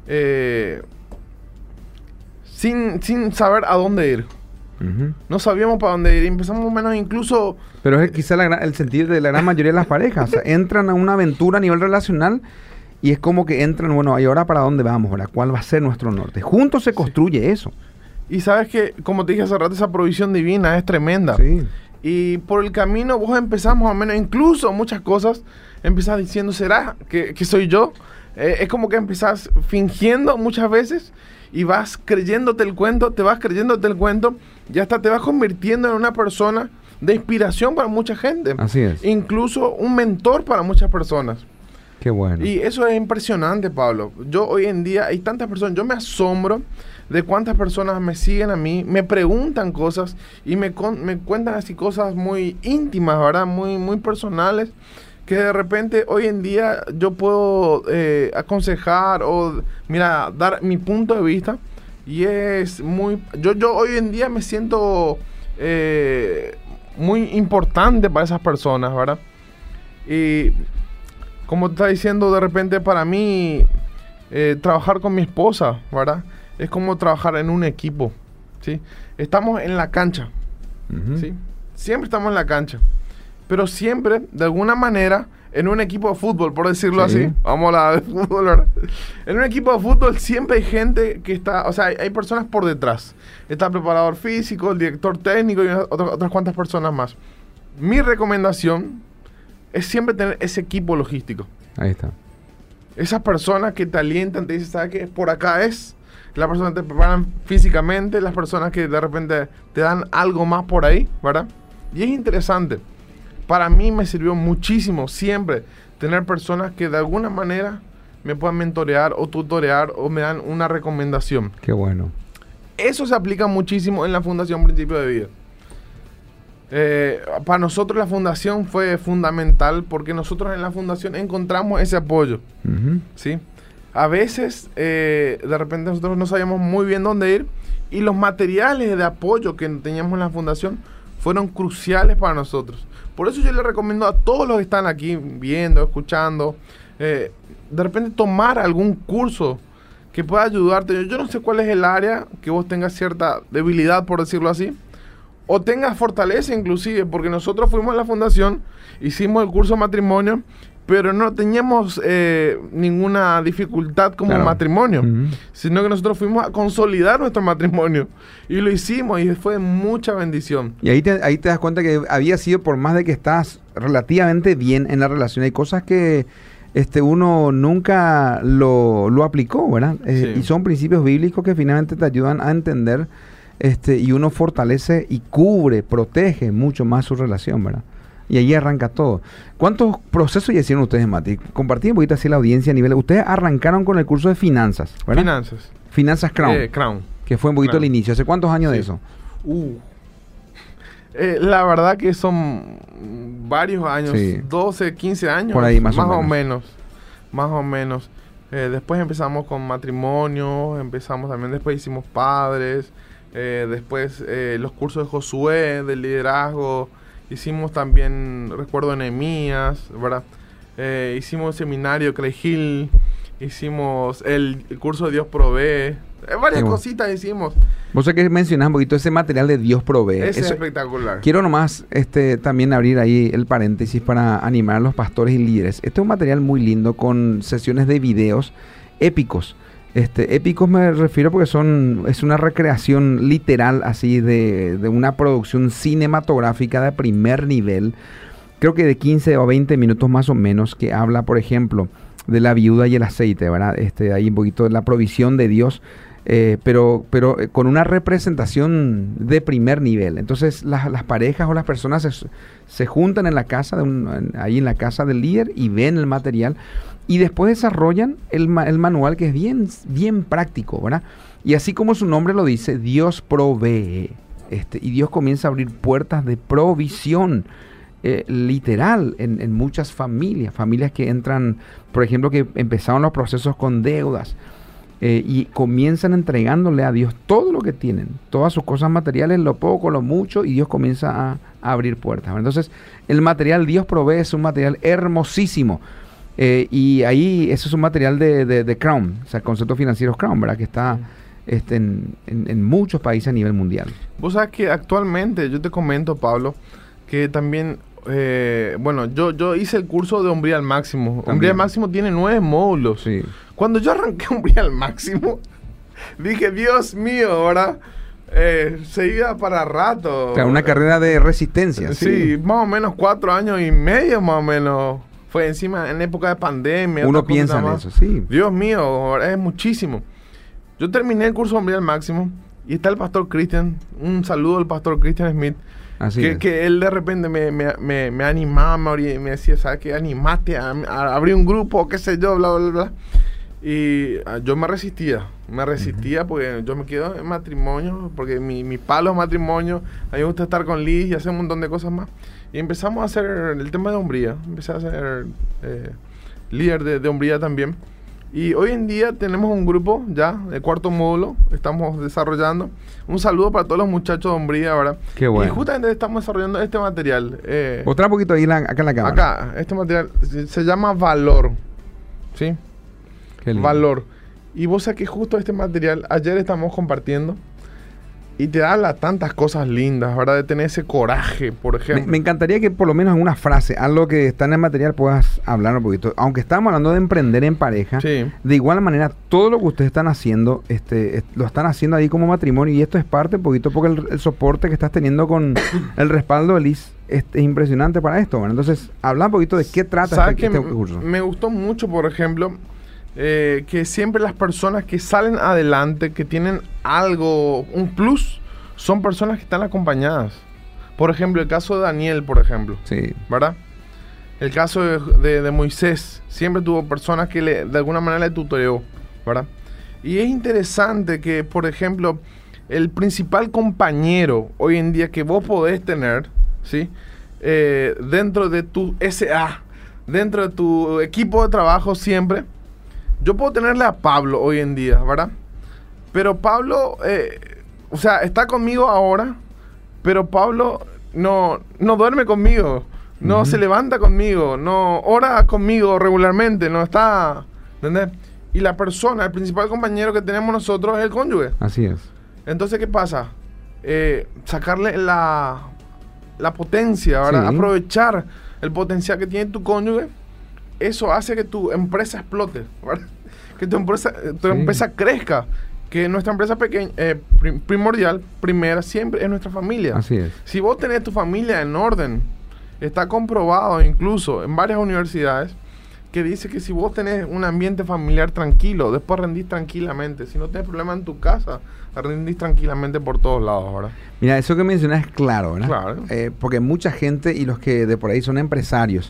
sin saber a dónde ir. No sabíamos para dónde ir. Empezamos más o menos incluso... Pero es quizá el sentido de la gran mayoría de las parejas. O sea, entran a una aventura a nivel relacional y es como que entran, bueno, ¿y ahora para dónde vamos? ¿Verdad? ¿Cuál va a ser nuestro norte? Juntos se construye eso. Y sabes que, como te dije hace rato, esa provisión divina es tremenda. Sí. Y por el camino vos empezás más o menos, incluso muchas cosas, empezás diciendo, ¿será que soy yo? Es como que empezás fingiendo muchas veces y vas creyéndote el cuento, y hasta te vas convirtiendo en una persona de inspiración para mucha gente. Así es. Incluso un mentor para muchas personas. Qué bueno. Y eso es impresionante, Pablo. Yo hoy en día, hay tantas personas, yo me asombro de cuántas personas me siguen a mí, me preguntan cosas y me cuentan así cosas muy íntimas, ¿verdad? Muy, muy personales, que de repente hoy en día yo puedo aconsejar o, mira, dar mi punto de vista. Y es muy... Yo hoy en día me siento muy importante para esas personas, ¿verdad? Y como te está diciendo, de repente para mí trabajar con mi esposa, ¿verdad? Es como trabajar en un equipo, ¿sí? Estamos en la cancha, ¿sí? Siempre estamos en la cancha, pero siempre, de alguna manera, en un equipo de fútbol, por decirlo así. Vamos a hablar de fútbol, ¿verdad? En un equipo de fútbol siempre hay gente que está... O sea, hay personas por detrás. Está el preparador físico, el director técnico y otras cuantas personas más. Mi recomendación es siempre tener ese equipo logístico. Ahí está. Esas personas que te alientan, te dicen, ¿sabes qué? Por acá es... Las personas que te preparan físicamente, las personas que de repente te dan algo más por ahí, ¿verdad? Y es interesante. Para mí me sirvió muchísimo siempre tener personas que de alguna manera me puedan mentorear o tutorear o me dan una recomendación. Qué bueno. Eso se aplica muchísimo en la Fundación Principio de Vida. Para nosotros la fundación fue fundamental porque nosotros en la fundación encontramos ese apoyo, ¿sí? A veces, de repente nosotros no sabíamos muy bien dónde ir y los materiales de apoyo que teníamos en la fundación fueron cruciales para nosotros. Por eso yo les recomiendo a todos los que están aquí viendo, escuchando, de repente tomar algún curso que pueda ayudarte. Yo no sé cuál es el área que vos tengas cierta debilidad, por decirlo así, o tengas fortaleza inclusive, porque nosotros fuimos a la fundación, hicimos el curso de matrimonio, pero no teníamos ninguna dificultad como matrimonio, sino que nosotros fuimos a consolidar nuestro matrimonio y lo hicimos y fue mucha bendición. Y ahí te das cuenta que había sido, por más de que estás relativamente bien en la relación, hay cosas que uno nunca lo aplicó, ¿verdad? Sí. Y son principios bíblicos que finalmente te ayudan a entender y uno fortalece y cubre, protege mucho más su relación, ¿verdad? Y ahí arranca todo. ¿Cuántos procesos ya hicieron ustedes, Mati? Compartí un poquito así la audiencia a nivel... Ustedes arrancaron con el curso de finanzas, ¿verdad? Finanzas Crown. Crown. Que fue un poquito el inicio. ¿Hace cuántos años de eso? La verdad que son varios años. Sí. 12, 15 años. Por ahí más o menos. Más o menos. Después empezamos con matrimonio. Después hicimos padres. Después los cursos de Josué, de liderazgo. Hicimos también, recuerdo, Nehemías, ¿verdad? Hicimos el seminario Craig Hill, hicimos el curso de Dios Provee, varias cositas hicimos. Vos sé que mencionás un poquito ese material de Dios Provee. Ese es espectacular. Quiero nomás también abrir ahí el paréntesis para animar a los pastores y líderes. Este es un material muy lindo con sesiones de videos épicos Épicos me refiero porque es una recreación literal así de una producción cinematográfica de primer nivel, creo que de 15 o 20 minutos más o menos, que habla, por ejemplo, de la viuda y el aceite, ¿verdad? Ahí un poquito de la provisión de Dios, pero con una representación de primer nivel. Entonces las parejas o las personas se juntan en la casa, ahí en la casa del líder, y ven el material, y después desarrollan el manual, que es bien, bien práctico, ¿verdad? Y así como su nombre lo dice, Dios provee, y Dios comienza a abrir puertas de provisión, literal, en muchas familias que entran, por ejemplo, que empezaron los procesos con deudas, y comienzan entregándole a Dios todo lo que tienen, todas sus cosas materiales, lo poco, lo mucho, y Dios comienza a abrir puertas. Entonces, el material Dios provee es un material hermosísimo, y ahí eso es un material de Crown, o sea, el concepto financiero Crown, ¿verdad? Que está en muchos países a nivel mundial. Vos sabés que actualmente, yo te comento, Pablo, que también, bueno, yo hice el curso de Hombría al Máximo. También. Hombría al Máximo tiene 9 módulos. Sí. Cuando yo arranqué Hombría al Máximo, dije, Dios mío, ahora se iba para rato. O sea, una carrera de resistencia. Sí, más o menos 4 años y medio, más o menos. Fue encima en época de pandemia. Uno piensa en eso, sí. Dios mío, ahora es muchísimo. Yo terminé el curso de Hombría al Máximo y está el pastor Christian. Un saludo al pastor Christian Smith. Que él de repente me animaba, me decía, ¿sabes qué? Animate a abrir un grupo, qué sé yo, bla, bla, bla. Y yo me resistía porque yo me quedo en matrimonio, porque mi palo es matrimonio, a mí me gusta estar con Liz y hacer un montón de cosas más. Y empezamos a hacer el tema de hombría, empecé a ser líder de hombría también. Y hoy en día tenemos un grupo ya, de 4º módulo, estamos desarrollando. Un saludo para todos los muchachos de hombría, ¿verdad? Qué bueno. Y justamente estamos desarrollando este material. Otra poquito ahí acá en la cámara. Acá, este material se llama Valor, ¿sí? Qué lindo. Valor. Y vos sabés que justo este material, ayer estamos compartiendo, y te habla tantas cosas lindas, ¿verdad? De tener ese coraje, por ejemplo. Me encantaría que por lo menos en una frase, algo que está en el material, puedas hablar un poquito. Aunque estamos hablando de emprender en pareja, Sí. de igual manera, todo lo que ustedes están haciendo, lo están haciendo ahí como matrimonio, y esto es parte un poquito porque el soporte que estás teniendo con el respaldo de Liz es impresionante para esto, ¿verdad? Entonces, habla un poquito de qué trata ¿Sabes este que curso. me gustó mucho, por ejemplo, que siempre las personas que salen adelante, que tienen algo, un plus, son personas que están acompañadas. Por ejemplo, el caso de Daniel, por ejemplo, Sí. ¿verdad? El caso de Moisés, siempre tuvo personas que de alguna manera le tutoreó, ¿verdad? Y es interesante que, por ejemplo, el principal compañero hoy en día que vos podés tener, ¿sí? Dentro de tu SA, dentro de tu equipo de trabajo siempre, yo puedo tenerle a Pablo hoy en día, ¿verdad? Pero Pablo, o sea, está conmigo ahora, pero Pablo no duerme conmigo, no se levanta conmigo, no ora conmigo regularmente, no está, ¿entendés? Y la persona, el principal compañero que tenemos nosotros es el cónyuge. Así es. Entonces, ¿qué pasa? Sacarle la potencia, ¿verdad? Sí. Aprovechar el potencial que tiene tu cónyuge, eso hace que tu empresa explote, ¿verdad? Que tu empresa crezca. Que nuestra empresa pequeña, primordial, primera, siempre es nuestra familia. Así es. Si vos tenés tu familia en orden, está comprobado incluso en varias universidades que dice que si vos tenés un ambiente familiar tranquilo, después rendís tranquilamente. Si no tenés problemas en tu casa, rendís tranquilamente por todos lados, ¿verdad? Mira, eso que mencionas es claro, ¿verdad? Claro. Porque mucha gente, y los que de por ahí son empresarios,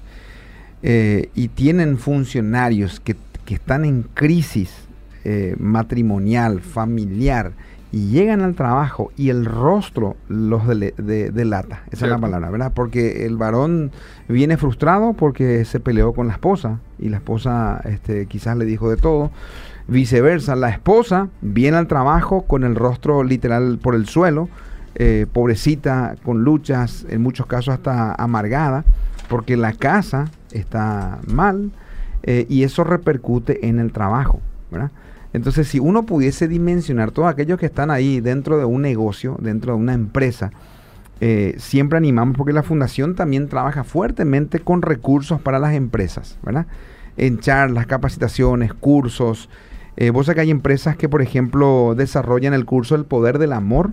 y tienen funcionarios que están en crisis matrimonial, familiar, y llegan al trabajo y el rostro los delata. Esa Cierto. es la palabra, ¿verdad? Porque el varón viene frustrado porque se peleó con la esposa, y la esposa quizás le dijo de todo. Viceversa, la esposa viene al trabajo con el rostro literal por el suelo, pobrecita, con luchas, en muchos casos hasta amargada, porque la casa está mal, y eso repercute en el trabajo, ¿verdad? Entonces, si uno pudiese dimensionar todos aquellos que están ahí dentro de un negocio, dentro de una empresa, siempre animamos, porque la fundación también trabaja fuertemente con recursos para las empresas, ¿verdad? En charlas, capacitaciones, cursos, Vos sabés que hay empresas que, por ejemplo, desarrollan el curso El Poder del Amor,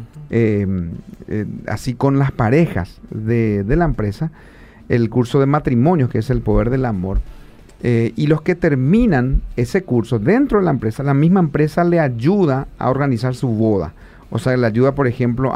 así con las parejas de la empresa, el curso de matrimonios, que es El Poder del Amor. Y los que terminan ese curso dentro de la misma empresa le ayuda a organizar su boda. O sea, le ayuda, por ejemplo,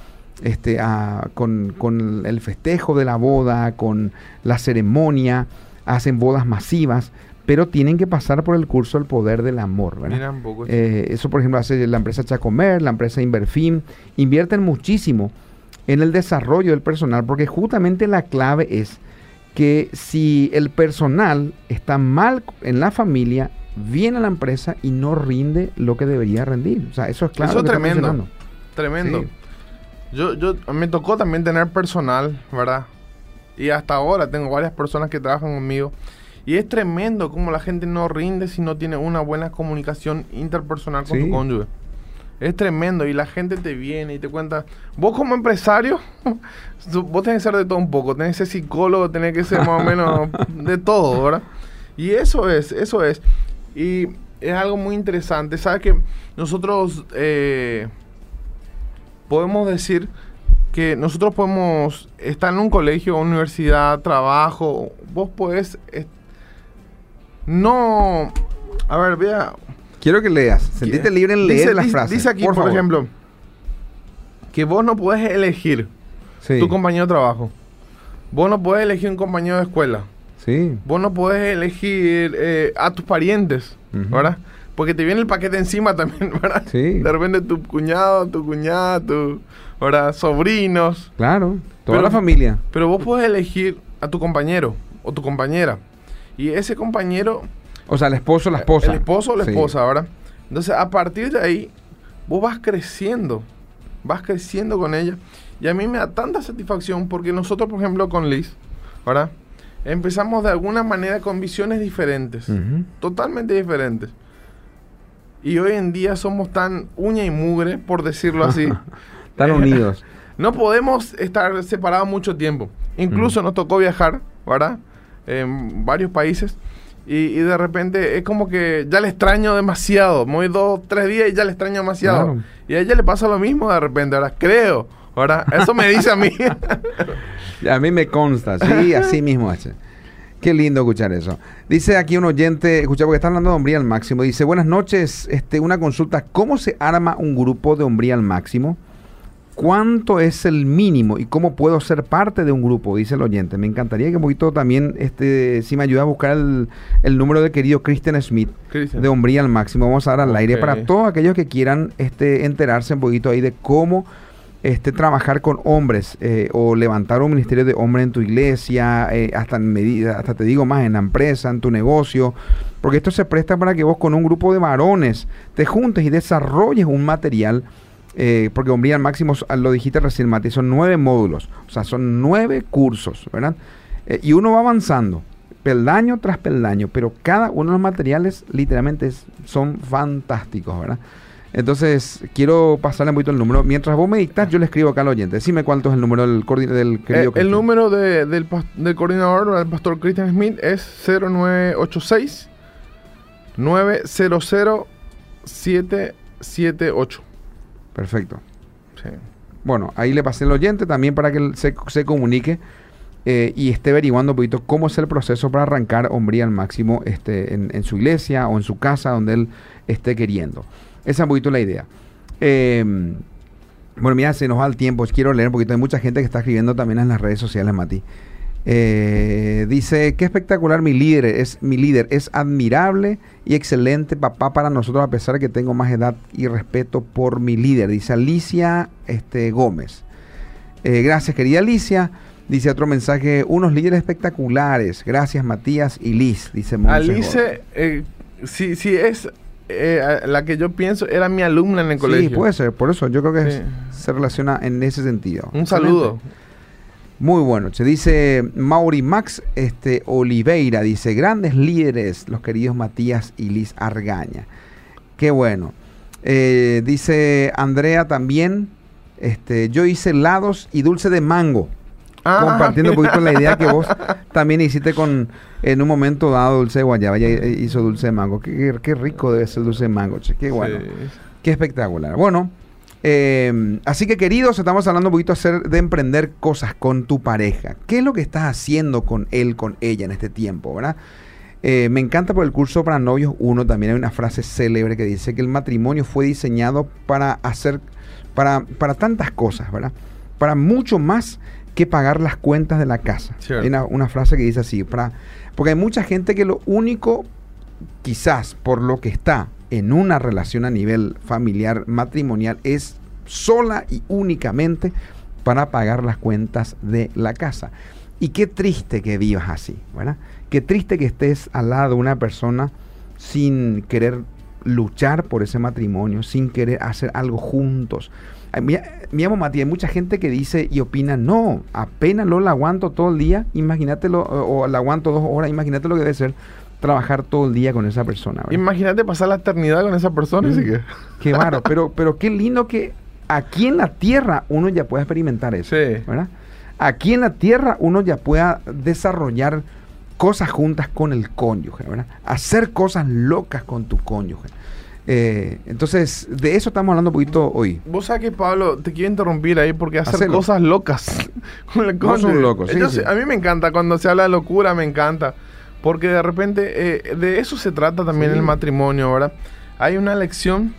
con el festejo de la boda, con la ceremonia, hacen bodas masivas, pero tienen que pasar por el curso El Poder del Amor, ¿verdad? Mira un poco. Eso, por ejemplo, hace la empresa Chacomer, la empresa Inverfin, invierten muchísimo en el desarrollo del personal, porque justamente la clave es que si el personal está mal en la familia, viene a la empresa y no rinde lo que debería rendir. O sea, eso es claro. Eso es tremendo. Tremendo. Sí. Me tocó también tener personal, ¿verdad? Y hasta ahora tengo varias personas que trabajan conmigo. Y es tremendo cómo la gente no rinde si no tiene una buena comunicación interpersonal con su cónyuge. Es tremendo, y la gente te viene y te cuenta. Vos como empresario, vos tenés que ser de todo un poco. Tenés que ser psicólogo, tenés que ser más o menos de todo, ¿verdad? Y eso es. Y es algo muy interesante. ¿Sabes que nosotros podemos decir que nosotros podemos estar en un colegio, universidad, trabajo? Vos podés... no... A ver, vea... Quiero que leas. Sentite libre en leer las frases. Dice aquí, por ejemplo, que vos no podés elegir tu compañero de trabajo. Vos no podés elegir un compañero de escuela. Sí. Vos no podés elegir a tus parientes, ¿verdad? Porque te viene el paquete encima también, ¿verdad? Sí. De repente tu cuñado, tu cuñada, ¿verdad? Sobrinos. Claro, toda la familia. Pero vos podés elegir a tu compañero o tu compañera. Y ese compañero... O sea, el esposo o la esposa. El esposo o la esposa, ¿verdad? Entonces, a partir de ahí, vos vas creciendo con ella. Y a mí me da tanta satisfacción porque nosotros, por ejemplo, con Liz, ¿verdad? Empezamos de alguna manera con visiones diferentes, totalmente diferentes. Y hoy en día somos tan uña y mugre, por decirlo así. Tan unidos. No podemos estar separados mucho tiempo. Incluso nos tocó viajar, ¿verdad? En varios países. Y de repente es como que ya le extraño demasiado. Me voy 2, 3 días y ya le extraño demasiado. Claro. Y a ella le pasa lo mismo de repente, ahora creo, ¿verdad? Eso me dice a mí. A mí me consta, sí, así mismo es. Qué lindo escuchar eso. Dice aquí un oyente, escucha, porque está hablando de Hombría al Máximo. Dice, buenas noches, una consulta. ¿Cómo se arma un grupo de Hombría al Máximo? ¿Cuánto es el mínimo y cómo puedo ser parte de un grupo? Dice el oyente. Me encantaría que un poquito también, si me ayuda a buscar el número del querido Christian Smith de Hombría al Máximo. Vamos a dar al aire para todos aquellos que quieran enterarse un poquito ahí de cómo trabajar con hombres o levantar un ministerio de hombres en tu iglesia, hasta te digo más, en la empresa, en tu negocio, porque esto se presta para que vos con un grupo de varones te juntes y desarrolles un material. Porque Hombría al Máximo, lo dijiste recién, Mati, son 9 módulos, o sea, son 9 cursos, ¿verdad? Y uno va avanzando, peldaño tras peldaño, pero cada uno de los materiales literalmente son fantásticos, ¿verdad? Entonces, quiero pasarle un poquito el número. Mientras vos me dictás, yo le escribo acá al oyente. Decime cuánto es el número del querido el número del coordinador, del pastor Christian Smith, es 0986 900 778. Perfecto. Sí. Bueno, ahí le pasé el oyente también para que él se comunique y esté averiguando un poquito cómo es el proceso para arrancar Hombría al Máximo en su iglesia o en su casa donde él esté queriendo. Esa es un poquito la idea. Bueno, mira, se nos va el tiempo. Quiero leer un poquito. Hay mucha gente que está escribiendo también en las redes sociales, Mati. Dice, qué espectacular mi líder, es admirable y excelente papá para nosotros a pesar de que tengo más edad y respeto por mi líder, dice Alicia Gómez. Gracias, querida Alicia. Dice otro mensaje, unos líderes espectaculares, gracias Matías y Liz, dice Monse. Alice, sí es la que yo pienso, era mi alumna en el colegio. Sí, puede ser, por eso yo creo que se relaciona en ese sentido. Un saludo. Muy bueno. Se dice Mauri Max Oliveira. Dice, grandes líderes, los queridos Matías y Liz Argaña. Qué bueno. Dice Andrea también, yo hice helados y dulce de mango. compartiendo un poquito la idea que vos también hiciste en un momento dado dulce de guayaba. Ella hizo dulce de mango. Qué rico debe ser el dulce de mango, che. Qué bueno. Sí. Qué espectacular. Bueno, así que queridos, estamos hablando un poquito de emprender cosas con tu pareja. ¿Qué es lo que estás haciendo con él, con ella en este tiempo, verdad? Me encanta por el curso para novios 1 también hay una frase célebre que dice que el matrimonio fue diseñado para tantas cosas, ¿verdad? Para mucho más que pagar las cuentas de la casa. Sure. Hay una frase que dice así, porque hay mucha gente que lo único, quizás por lo que está en una relación a nivel familiar, matrimonial, es sola y únicamente para pagar las cuentas de la casa. Y qué triste que vivas así, ¿verdad? Qué triste que estés al lado de una persona sin querer luchar por ese matrimonio, sin querer hacer algo juntos. Mi amo Mati, hay mucha gente que dice y opina, no, apenas lo aguanto todo el día, imagínatelo, o la aguanto 2 horas, imagínate lo que debe ser trabajar todo el día con esa persona, ¿verdad? Imagínate pasar la eternidad con esa persona. Así que... Qué bárbaro, pero qué lindo que aquí en la tierra uno ya pueda experimentar eso, sí. ¿verdad? Aquí en la tierra uno ya pueda desarrollar cosas juntas con el cónyuge, ¿verdad? Hacer cosas locas con tu cónyuge. Entonces, de eso estamos hablando un poquito hoy. Vos sabés que, Pablo, te quiero interrumpir ahí porque hacer cosas locas con el cónyuge. No son locos, sí, entonces, sí. A mí me encanta cuando se habla de locura, me encanta. Porque de repente, de eso se trata también el matrimonio, ¿verdad? Hay una lección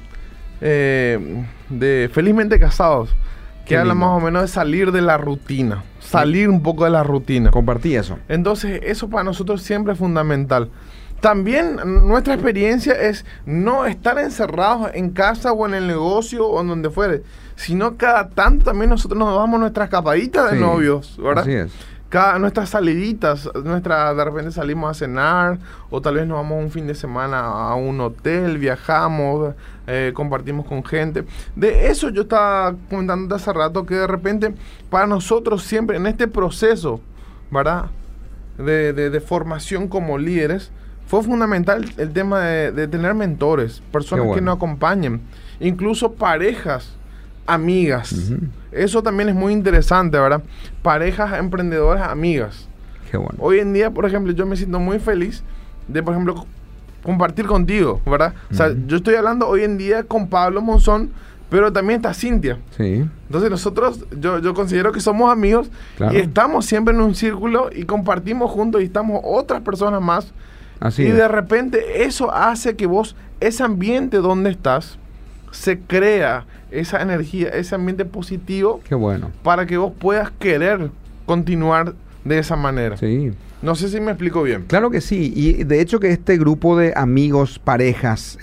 de Felizmente Casados que habla más o menos de salir de la rutina. Salir un poco de la rutina. Compartí eso. Entonces, eso para nosotros siempre es fundamental. También nuestra experiencia es no estar encerrados en casa o en el negocio o en donde fuere, sino cada tanto también nosotros nos damos nuestras escapaditas de novios, ¿verdad? Así es. Nuestras saliditas, de repente salimos a cenar o tal vez nos vamos un fin de semana a un hotel, viajamos, compartimos con gente. De eso yo estaba comentando hace rato que de repente para nosotros siempre en este proceso, ¿verdad? De formación como líderes, fue fundamental el tema de tener mentores, personas que nos acompañen, incluso parejas, amigas. Uh-huh. Eso también es muy interesante, ¿verdad? Parejas emprendedoras, amigas. Qué bueno. Hoy en día, por ejemplo, yo me siento muy feliz de, por ejemplo, compartir contigo, ¿verdad? Uh-huh. O sea, yo estoy hablando hoy en día con Pablo Monzón, pero también está Cintia. Sí. Entonces nosotros, yo considero que somos amigos, claro, y estamos siempre en un círculo y compartimos juntos y estamos otras personas más. Así y es. De repente eso hace que vos, ese ambiente donde estás, se crea esa energía, ese ambiente positivo. Qué bueno. Para que vos puedas querer continuar de esa manera. Sí. No sé si me explico bien. Claro que sí. Y de hecho que este grupo de amigos, parejas,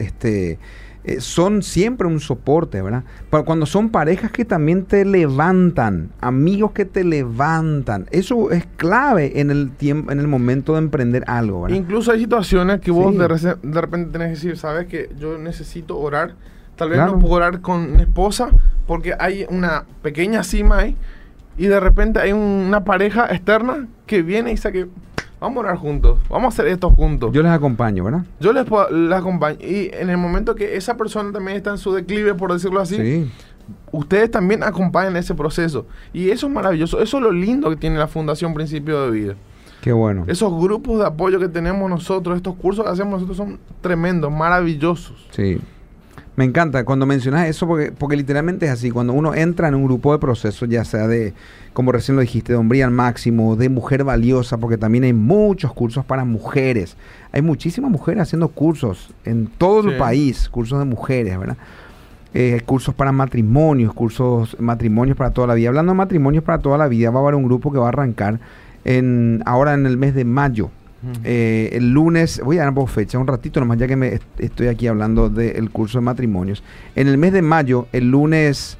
son siempre un soporte, ¿verdad? Cuando son parejas que también te levantan, amigos que te levantan, eso es clave en el tiempo, en el momento de emprender algo, ¿verdad? Incluso hay situaciones que vos de repente tenés que decir, sabes que yo necesito orar, tal vez no puedo orar con mi esposa porque hay una pequeña cima ahí y de repente hay una pareja externa que viene y dice que vamos a orar juntos, vamos a hacer esto juntos. Yo les acompaño, ¿verdad? Yo les acompaño. Y en el momento que esa persona también está en su declive, por decirlo así, ustedes también acompañan ese proceso. Y eso es maravilloso. Eso es lo lindo que tiene la Fundación Principio de Vida. Qué bueno. Esos grupos de apoyo que tenemos nosotros, estos cursos que hacemos nosotros son tremendos, maravillosos. Sí. Me encanta cuando mencionas eso porque literalmente es así. Cuando uno entra en un grupo de procesos, ya sea de, como recién lo dijiste, de hombría al máximo, de mujer valiosa, porque también hay muchos cursos para mujeres. Hay muchísimas mujeres haciendo cursos en todo el país, cursos de mujeres, ¿verdad? Cursos para matrimonios para toda la vida. Hablando de matrimonios para toda la vida, va a haber un grupo que va a arrancar ahora en el mes de mayo. El lunes, voy a dar por fecha, un ratito nomás, ya que estoy aquí hablando del curso de matrimonios. En el mes de mayo, el lunes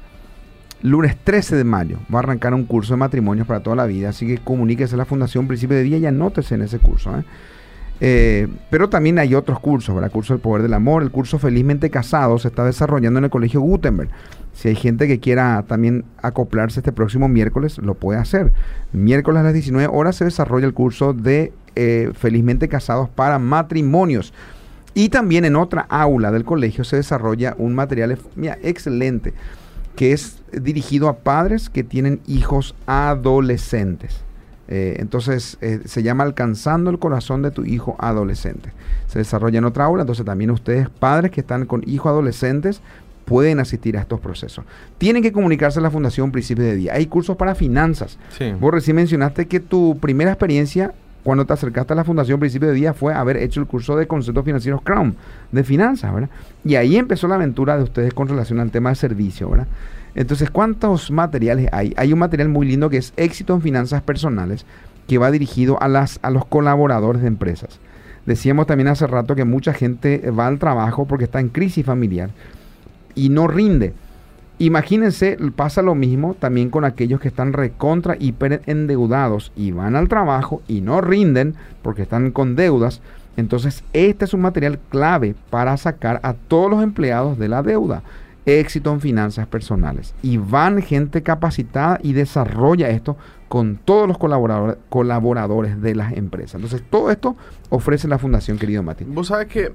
13 de mayo, va a arrancar un curso de matrimonios para toda la vida. Así que comuníquese a la Fundación Principio de Vida y anótese en ese curso. Pero también hay otros cursos, ¿verdad? El curso del Poder del Amor, el curso Felizmente Casados se está desarrollando en el Colegio Gutenberg. Si hay gente que quiera también acoplarse este próximo miércoles, lo puede hacer. Miércoles a las 19 horas se desarrolla el curso de Felizmente Casados para matrimonios. Y también en otra aula del colegio se desarrolla un material excelente que es dirigido a padres que tienen hijos adolescentes. Entonces se llama Alcanzando el corazón de tu hijo adolescente. Se desarrolla en otra aula, entonces también ustedes, padres que están con hijos adolescentes, pueden asistir a estos procesos. Tienen que comunicarse a la Fundación Principios de Vida. Hay cursos para finanzas. Sí. Vos recién mencionaste que tu primera experiencia cuando te acercaste a la Fundación Principios de Vida fue haber hecho el curso de conceptos financieros Crown, de finanzas, ¿verdad? Y ahí empezó la aventura de ustedes con relación al tema de servicio, ¿verdad? Entonces, ¿cuántos materiales hay? Hay un material muy lindo que es Éxito en Finanzas Personales, que va dirigido a los colaboradores de empresas. Decíamos también hace rato que mucha gente va al trabajo porque está en crisis familiar y no rinde. Imagínense, pasa lo mismo también con aquellos que están recontra hiper endeudados y van al trabajo y no rinden porque están con deudas. Entonces, este es un material clave para sacar a todos los empleados de la deuda. Éxito en Finanzas Personales. Y van gente capacitada y desarrolla esto con todos los colaboradores de las empresas. Entonces, todo esto ofrece la Fundación, querido Mati. Vos sabés que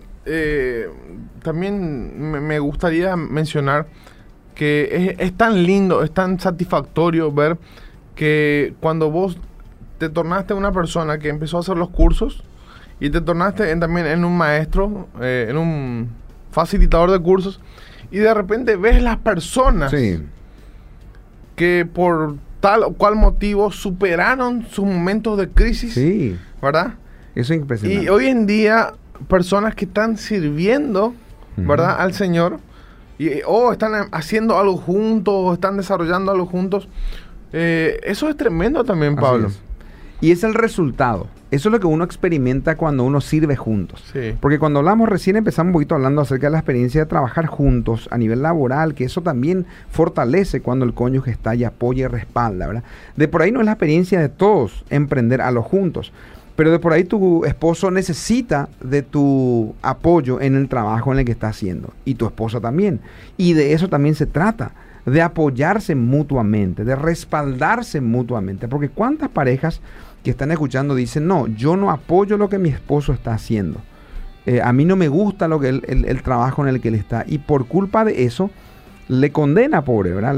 también me gustaría mencionar que es tan lindo, es tan satisfactorio ver que cuando vos te tornaste una persona que empezó a hacer los cursos y te tornaste también en un maestro, en un facilitador de cursos, y de repente ves las personas que por tal o cual motivo superaron sus momentos de crisis, ¿verdad? Eso es impresionante. Y hoy en día, personas que están sirviendo, ¿verdad?, al Señor, y están haciendo algo juntos, o están desarrollando algo juntos. Eso es tremendo también, Pablo. Así es. Y es el resultado. Eso es lo que uno experimenta cuando uno sirve juntos. Sí. Porque cuando hablamos recién, empezamos un poquito hablando acerca de la experiencia de trabajar juntos a nivel laboral, que eso también fortalece cuando el cónyuge está y apoya y respalda, ¿verdad? De por ahí no es la experiencia de todos emprender a los juntos, pero de por ahí tu esposo necesita de tu apoyo en el trabajo en el que está haciendo, y tu esposa también. Y de eso también se trata, de apoyarse mutuamente, de respaldarse mutuamente, porque ¿cuántas parejas que están escuchando dicen, no, yo no apoyo lo que mi esposo está haciendo, a mí no me gusta lo que el trabajo en el que él está, y por culpa de eso le condena, pobre, ¿verdad?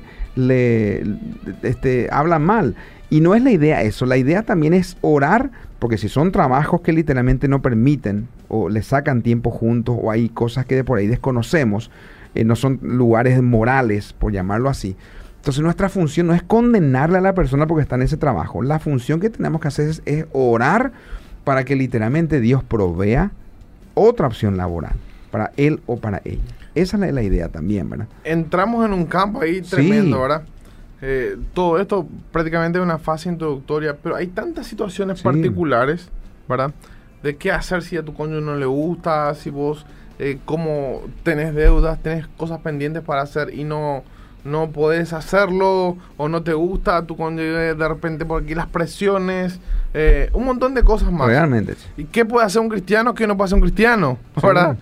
Habla mal, y no es la idea eso. La idea también es orar, porque si son trabajos que literalmente no permiten o le sacan tiempo juntos, o hay cosas que de por ahí desconocemos, no son lugares morales, por llamarlo así. Entonces nuestra función no es condenarle a la persona porque está en ese trabajo. La función que tenemos que hacer es orar para que literalmente Dios provea otra opción laboral para él o para ella. Esa es la idea también, ¿verdad? Entramos en un campo ahí tremendo, ¿verdad? Todo esto prácticamente es una fase introductoria, pero hay tantas situaciones particulares, ¿verdad? De qué hacer si a tu cónyuge no le gusta, si vos como tenés deudas, tenés cosas pendientes para hacer y no podés hacerlo, o no te gusta a tu cónyuge de repente por aquí las presiones, un montón de cosas más. Realmente. ¿Y qué puede hacer un cristiano que no puede hacer un cristiano? ¿Verdad?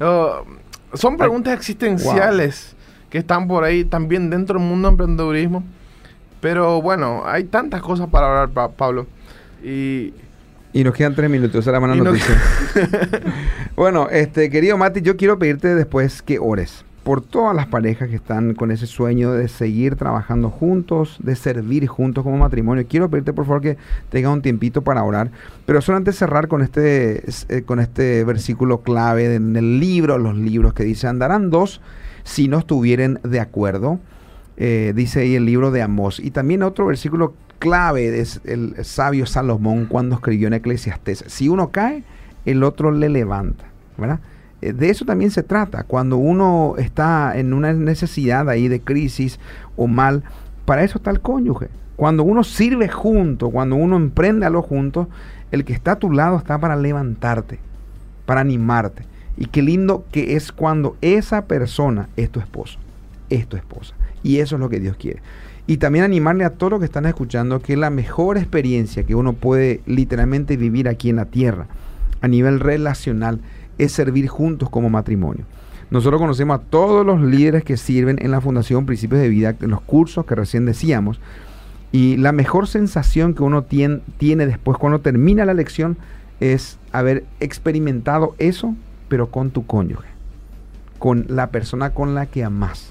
Son preguntas existenciales que están por ahí también dentro del mundo del emprendedurismo. Pero bueno, hay tantas cosas para hablar, Pablo. Y nos quedan 3 minutos, esa es la buena noticia. Bueno, querido Mati, yo quiero pedirte después que ores por todas las parejas que están con ese sueño de seguir trabajando juntos, de servir juntos como matrimonio. Quiero pedirte por favor que tengas un tiempito para orar, pero solo antes de cerrar con este versículo clave en el libro, los libros que dice, andarán dos si no estuvieren de acuerdo, dice ahí el libro de Amós. Y también otro versículo clave es el sabio Salomón cuando escribió en Eclesiastés, si uno cae, el otro le levanta, ¿verdad? De eso también se trata, cuando uno está en una necesidad ahí de crisis o mal, para eso está el cónyuge. Cuando uno sirve junto, cuando uno emprende algo juntos, el que está a tu lado está para levantarte, para animarte. Y qué lindo que es cuando esa persona es tu esposo, es tu esposa. Y eso es lo que Dios quiere. Y también animarle a todos los que están escuchando que la mejor experiencia que uno puede literalmente vivir aquí en la tierra, a nivel relacional, es servir juntos como matrimonio. Nosotros conocemos a todos los líderes que sirven en la Fundación Principios de Vida, en los cursos que recién decíamos, y la mejor sensación que uno tiene después cuando termina la lección es haber experimentado eso, pero con tu cónyuge, con la persona con la que amás.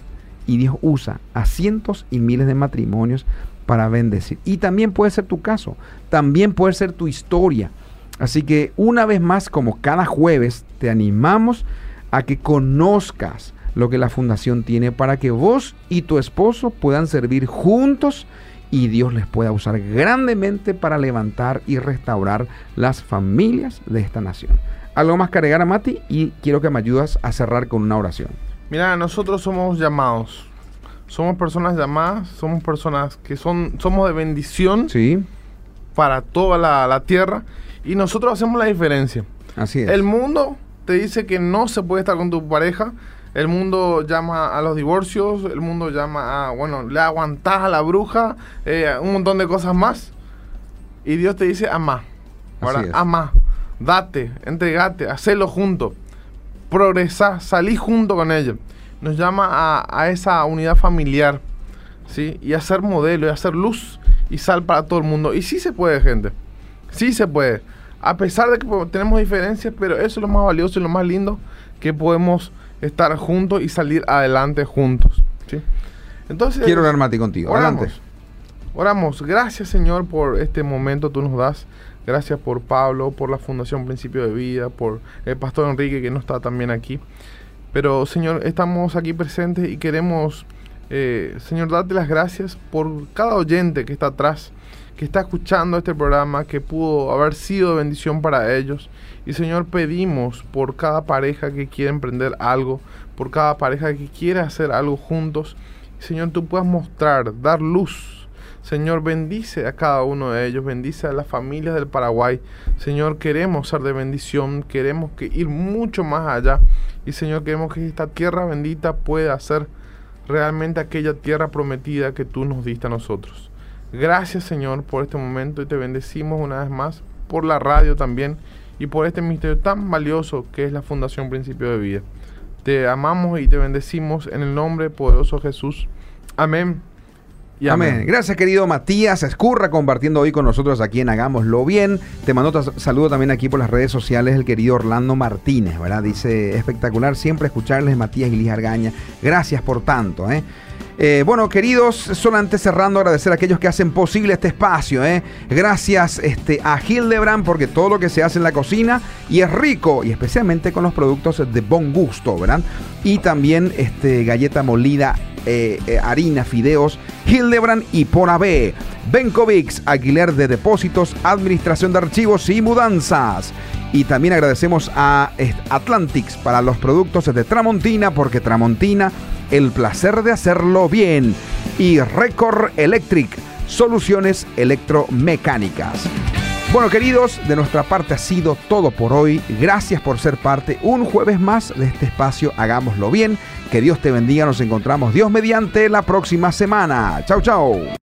y Dios usa a cientos y miles de matrimonios para bendecir. Y también puede ser tu caso, también puede ser tu historia. Así que una vez más, como cada jueves, te animamos a que conozcas lo que la fundación tiene para que vos y tu esposo puedan servir juntos y Dios les pueda usar grandemente para levantar y restaurar las familias de esta nación. Algo más que agregar, Mati, y quiero que me ayudas a cerrar con una oración. Mira, nosotros somos llamados, somos personas llamadas, somos personas que somos de bendición, Sí, para toda la tierra, y nosotros hacemos la diferencia. así es. El mundo te dice que no se puede estar con tu pareja. El mundo llama a los divorcios. El mundo llama a, le aguantás a la bruja, un montón de cosas más. Y Dios te dice, amá. Así es. Amá, date, entregate, hacelo junto. Progresá, salí junto con ella. Nos llama a esa unidad familiar, ¿sí? Y a ser modelo, y a ser luz y sal para todo el mundo. Y sí se puede, gente. Sí se puede. A pesar de que tenemos diferencias, pero eso es lo más valioso y lo más lindo, que podemos estar juntos y salir adelante juntos, ¿sí? Entonces, Quiero orar, Mati, contigo. Adelante. Oramos. Gracias, Señor, por este momento tú nos das. Gracias por Pablo, por la Fundación Principio de Vida, por el pastor Enrique, que no está también aquí. Pero, Señor, estamos aquí presentes y queremos, Señor, darte las gracias por cada oyente que está atrás, que está escuchando este programa, que pudo haber sido de bendición para ellos. Y, Señor, pedimos por cada pareja que quiere emprender algo, por cada pareja que quiere hacer algo juntos. Señor, tú puedas mostrar, dar luz. Señor, bendice a cada uno de ellos, bendice a las familias del Paraguay. Señor, queremos ser de bendición, queremos ir mucho más allá. Y, Señor, queremos que esta tierra bendita pueda ser realmente aquella tierra prometida que tú nos diste a nosotros. Gracias, Señor, por este momento, y te bendecimos una vez más por la radio también y por este ministerio tan valioso que es la Fundación Principio de Vida. Te amamos y te bendecimos en el nombre poderoso de Jesús. Amén. Y amén. Amén. Gracias, querido Matías Escurra, compartiendo hoy con nosotros aquí en Hagámoslo Bien. Te mando saludo también aquí por las redes sociales el querido Orlando Martínez, ¿verdad? Dice, espectacular siempre escucharles, Matías y Liz Argaña. Gracias por tanto, Bueno, queridos, solamente cerrando, agradecer a aquellos que hacen posible este espacio, Gracias a Hildebrand, porque todo lo que se hace en la cocina y es rico, y especialmente con los productos de buen gusto, ¿verdad? Y también galleta molida, harina, fideos, Hildebrand y por AB, Benkovics, alquiler de depósitos, administración de archivos y mudanzas. Y también agradecemos a Atlantics para los productos de Tramontina, porque Tramontina, el placer de hacerlo bien. Y Record Electric, soluciones electromecánicas. Bueno, queridos, de nuestra parte ha sido todo por hoy. Gracias por ser parte un jueves más de este espacio Hagámoslo Bien. Que Dios te bendiga. Nos encontramos Dios mediante la próxima semana. Chau, chau.